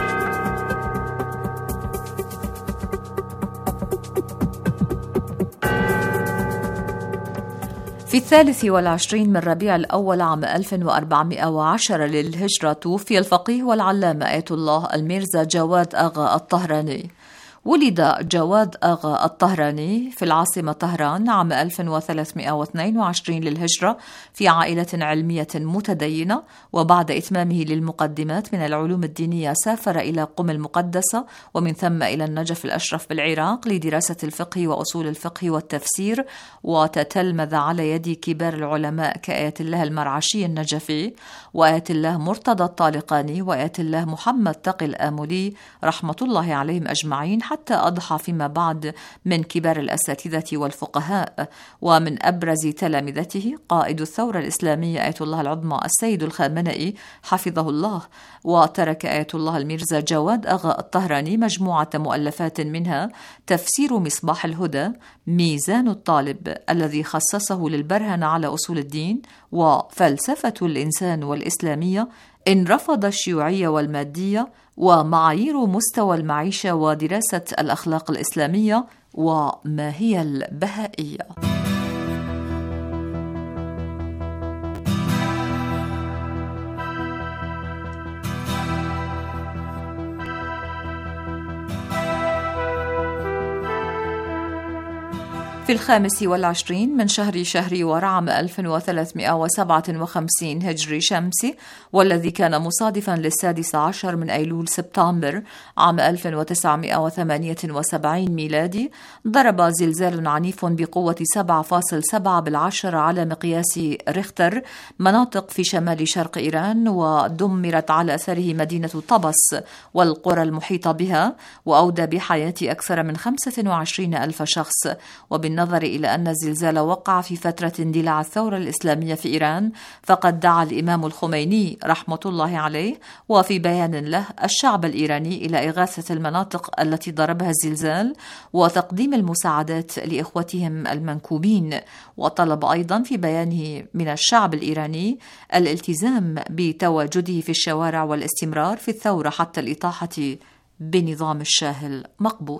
في الثالث والعشرين من ربيع الأول عام ألف وأربعمائة وعشرة للهجرة توفي الفقيه والعلامة آية الله الميرزا جواد آغا الطهراني. ولد جواد آغا الطهراني في العاصمة طهران عام ألف وثلاثمائة واثنين وعشرين للهجرة في عائلة علمية متدينة، وبعد إتمامه للمقدمات من العلوم الدينية سافر إلى قم المقدسة ومن ثم إلى النجف الأشرف بالعراق لدراسة الفقه وأصول الفقه والتفسير، وتتلمذ على يد كبار العلماء كآية الله المرعشي النجفي وآية الله مرتضى الطالقاني وآية الله محمد تقي الآملي رحمة الله عليهم أجمعين، حتى أضحى فيما بعد من كبار الأساتذة والفقهاء. ومن أبرز تلامذته قائد الثورة الإسلامية آية الله العظمى السيد الخامنئي حفظه الله. وترك آية الله الميرزا جواد آغا الطهراني مجموعة مؤلفات، منها تفسير مصباح الهدى، ميزان الطالب الذي خصصه للبرهن على أصول الدين، وفلسفة الإنسان والإسلامية، إن رفض الشيوعية والمادية، ومعايير مستوى المعيشة، ودراسة الأخلاق الإسلامية، وما هي البهائية. في الخامس والعشرين من شهر شهريور عام ألف وثلاثمائة وسبعة وخمسين هجري شمسي، والذي كان مصادفا للسادس عشر من أيلول سبتمبر عام ألف وتسعمائة وثمانية وسبعين ميلادي، ضرب زلزال عنيف بقوة سبعة فاصلة سبعة بالعشر على مقياس ريختر مناطق في شمال شرق إيران، ودمرت على أثره مدينة طبس والقرى المحيطة بها، وأودى بحياة أكثر من خمسة وعشرين ألف شخص. وبالنظر إلى أن الزلزال وقع في فترة اندلاع الثورة الإسلامية في إيران، فقد دعا الإمام الخميني رحمة الله عليه وفي بيان له الشعب الإيراني إلى إغاثة المناطق التي ضربها الزلزال وتقديم المساعدات لإخوتهم المنكوبين، وطلب أيضا في بيانه من الشعب الإيراني الالتزام بتواجده في الشوارع والاستمرار في الثورة حتى الإطاحة بنظام الشاه المقبور.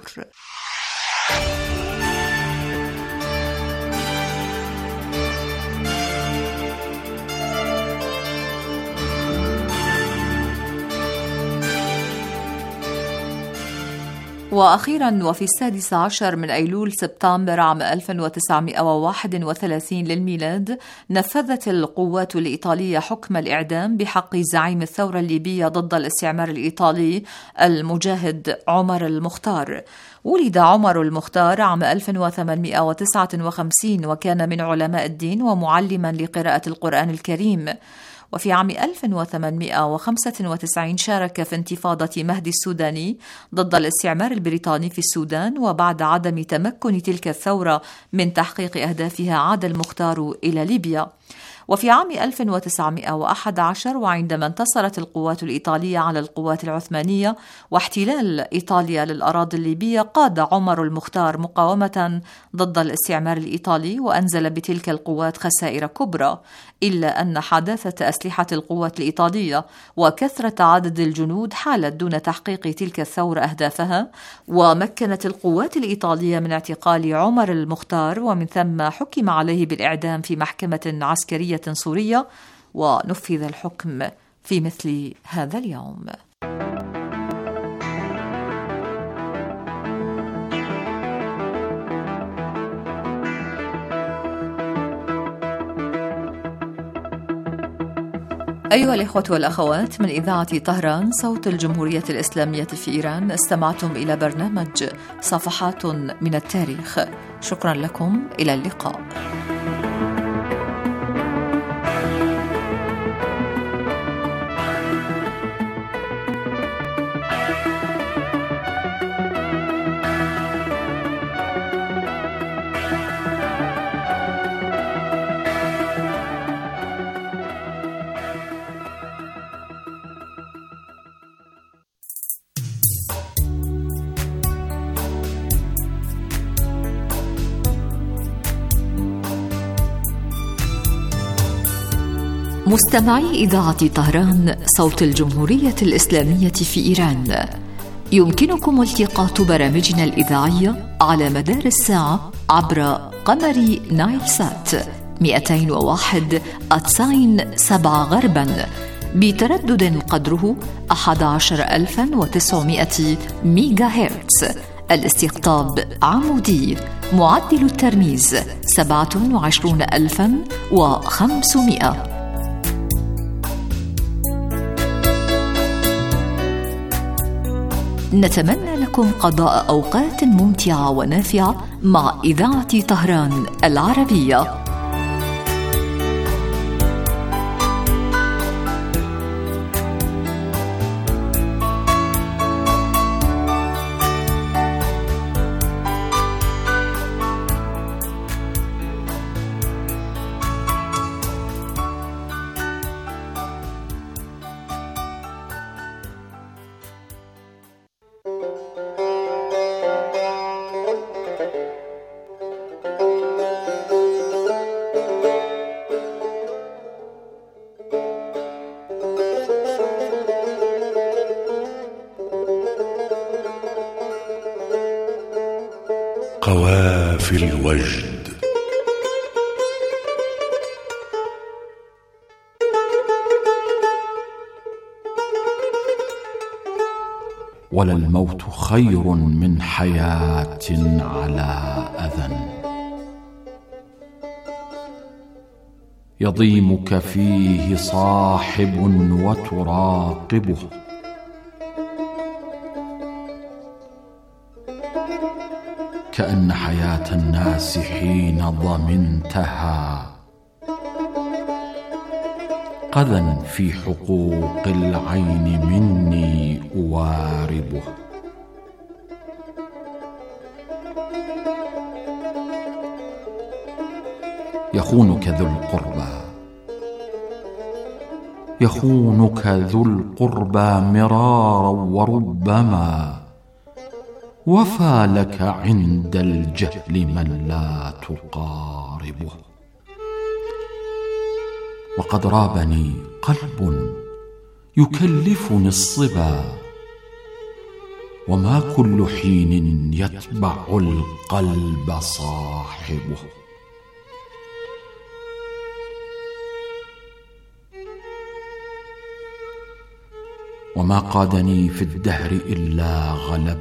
وأخيرا وفي السادس عشر من أيلول سبتمبر عام ألف وتسعمائة وواحد وثلاثين للميلاد، نفذت القوات الإيطالية حكم الإعدام بحق زعيم الثورة الليبية ضد الاستعمار الإيطالي المجاهد عمر المختار. ولد عمر المختار عام ألف وثمانمائة وتسعة وخمسين، وكان من علماء الدين ومعلما لقراءة القرآن الكريم. وفي عام ألف وثمانمائة وخمسة وتسعين شارك في انتفاضة مهدي السوداني ضد الاستعمار البريطاني في السودان، وبعد عدم تمكن تلك الثورة من تحقيق أهدافها عاد المختار إلى ليبيا. وفي عام ألف وتسعمائة وأحد عشر، وعندما انتصرت القوات الإيطالية على القوات العثمانية واحتلال إيطاليا للأراضي الليبية، قاد عمر المختار مقاومة ضد الاستعمار الإيطالي وأنزل بتلك القوات خسائر كبرى، إلا أن حداثة أسلحة القوات الإيطالية وكثرة عدد الجنود حالت دون تحقيق تلك الثورة أهدافها، ومكنت القوات الإيطالية من اعتقال عمر المختار، ومن ثم حكم عليه بالإعدام في محكمة عسكرية سورية، ونفذ الحكم في مثل هذا اليوم. أيها الإخوة والأخوات، من إذاعة طهران صوت الجمهورية الإسلامية في إيران، استمعتم إلى برنامج صفحات من التاريخ. شكرا لكم، إلى اللقاء. مستمعي إذاعة طهران صوت الجمهورية الإسلامية في إيران، يمكنكم التقاط برامجنا الإذاعية على مدار الساعة عبر قمر نايل سات مئتين وواحد أتساين سبعة غربا بتردد قدره أحد عشر ألفا وتسعمائة ميجا هرتز. الاستقطاب عمودي، معدل الترميز سبعة وعشرون ألفا وخمسمائة. نتمنى لكم قضاء أوقات ممتعة ونافعة مع إذاعة طهران العربية. قوافل الوجد. وللموت خير من حياة على أذى. يضيمك فيه صاحب وتراقبه. كأن حياة الناس حين ضمنتها قذا في حقوق العين مني أواربه. يخونك ذو القربى يخونك ذو القربى مرارا وربما وفى لك عند الجهل من لا تقاربه. وقد رابني قلب يكلفني الصبا وما كل حين يتبع القلب صاحبه. وما قادني في الدهر إلا غلب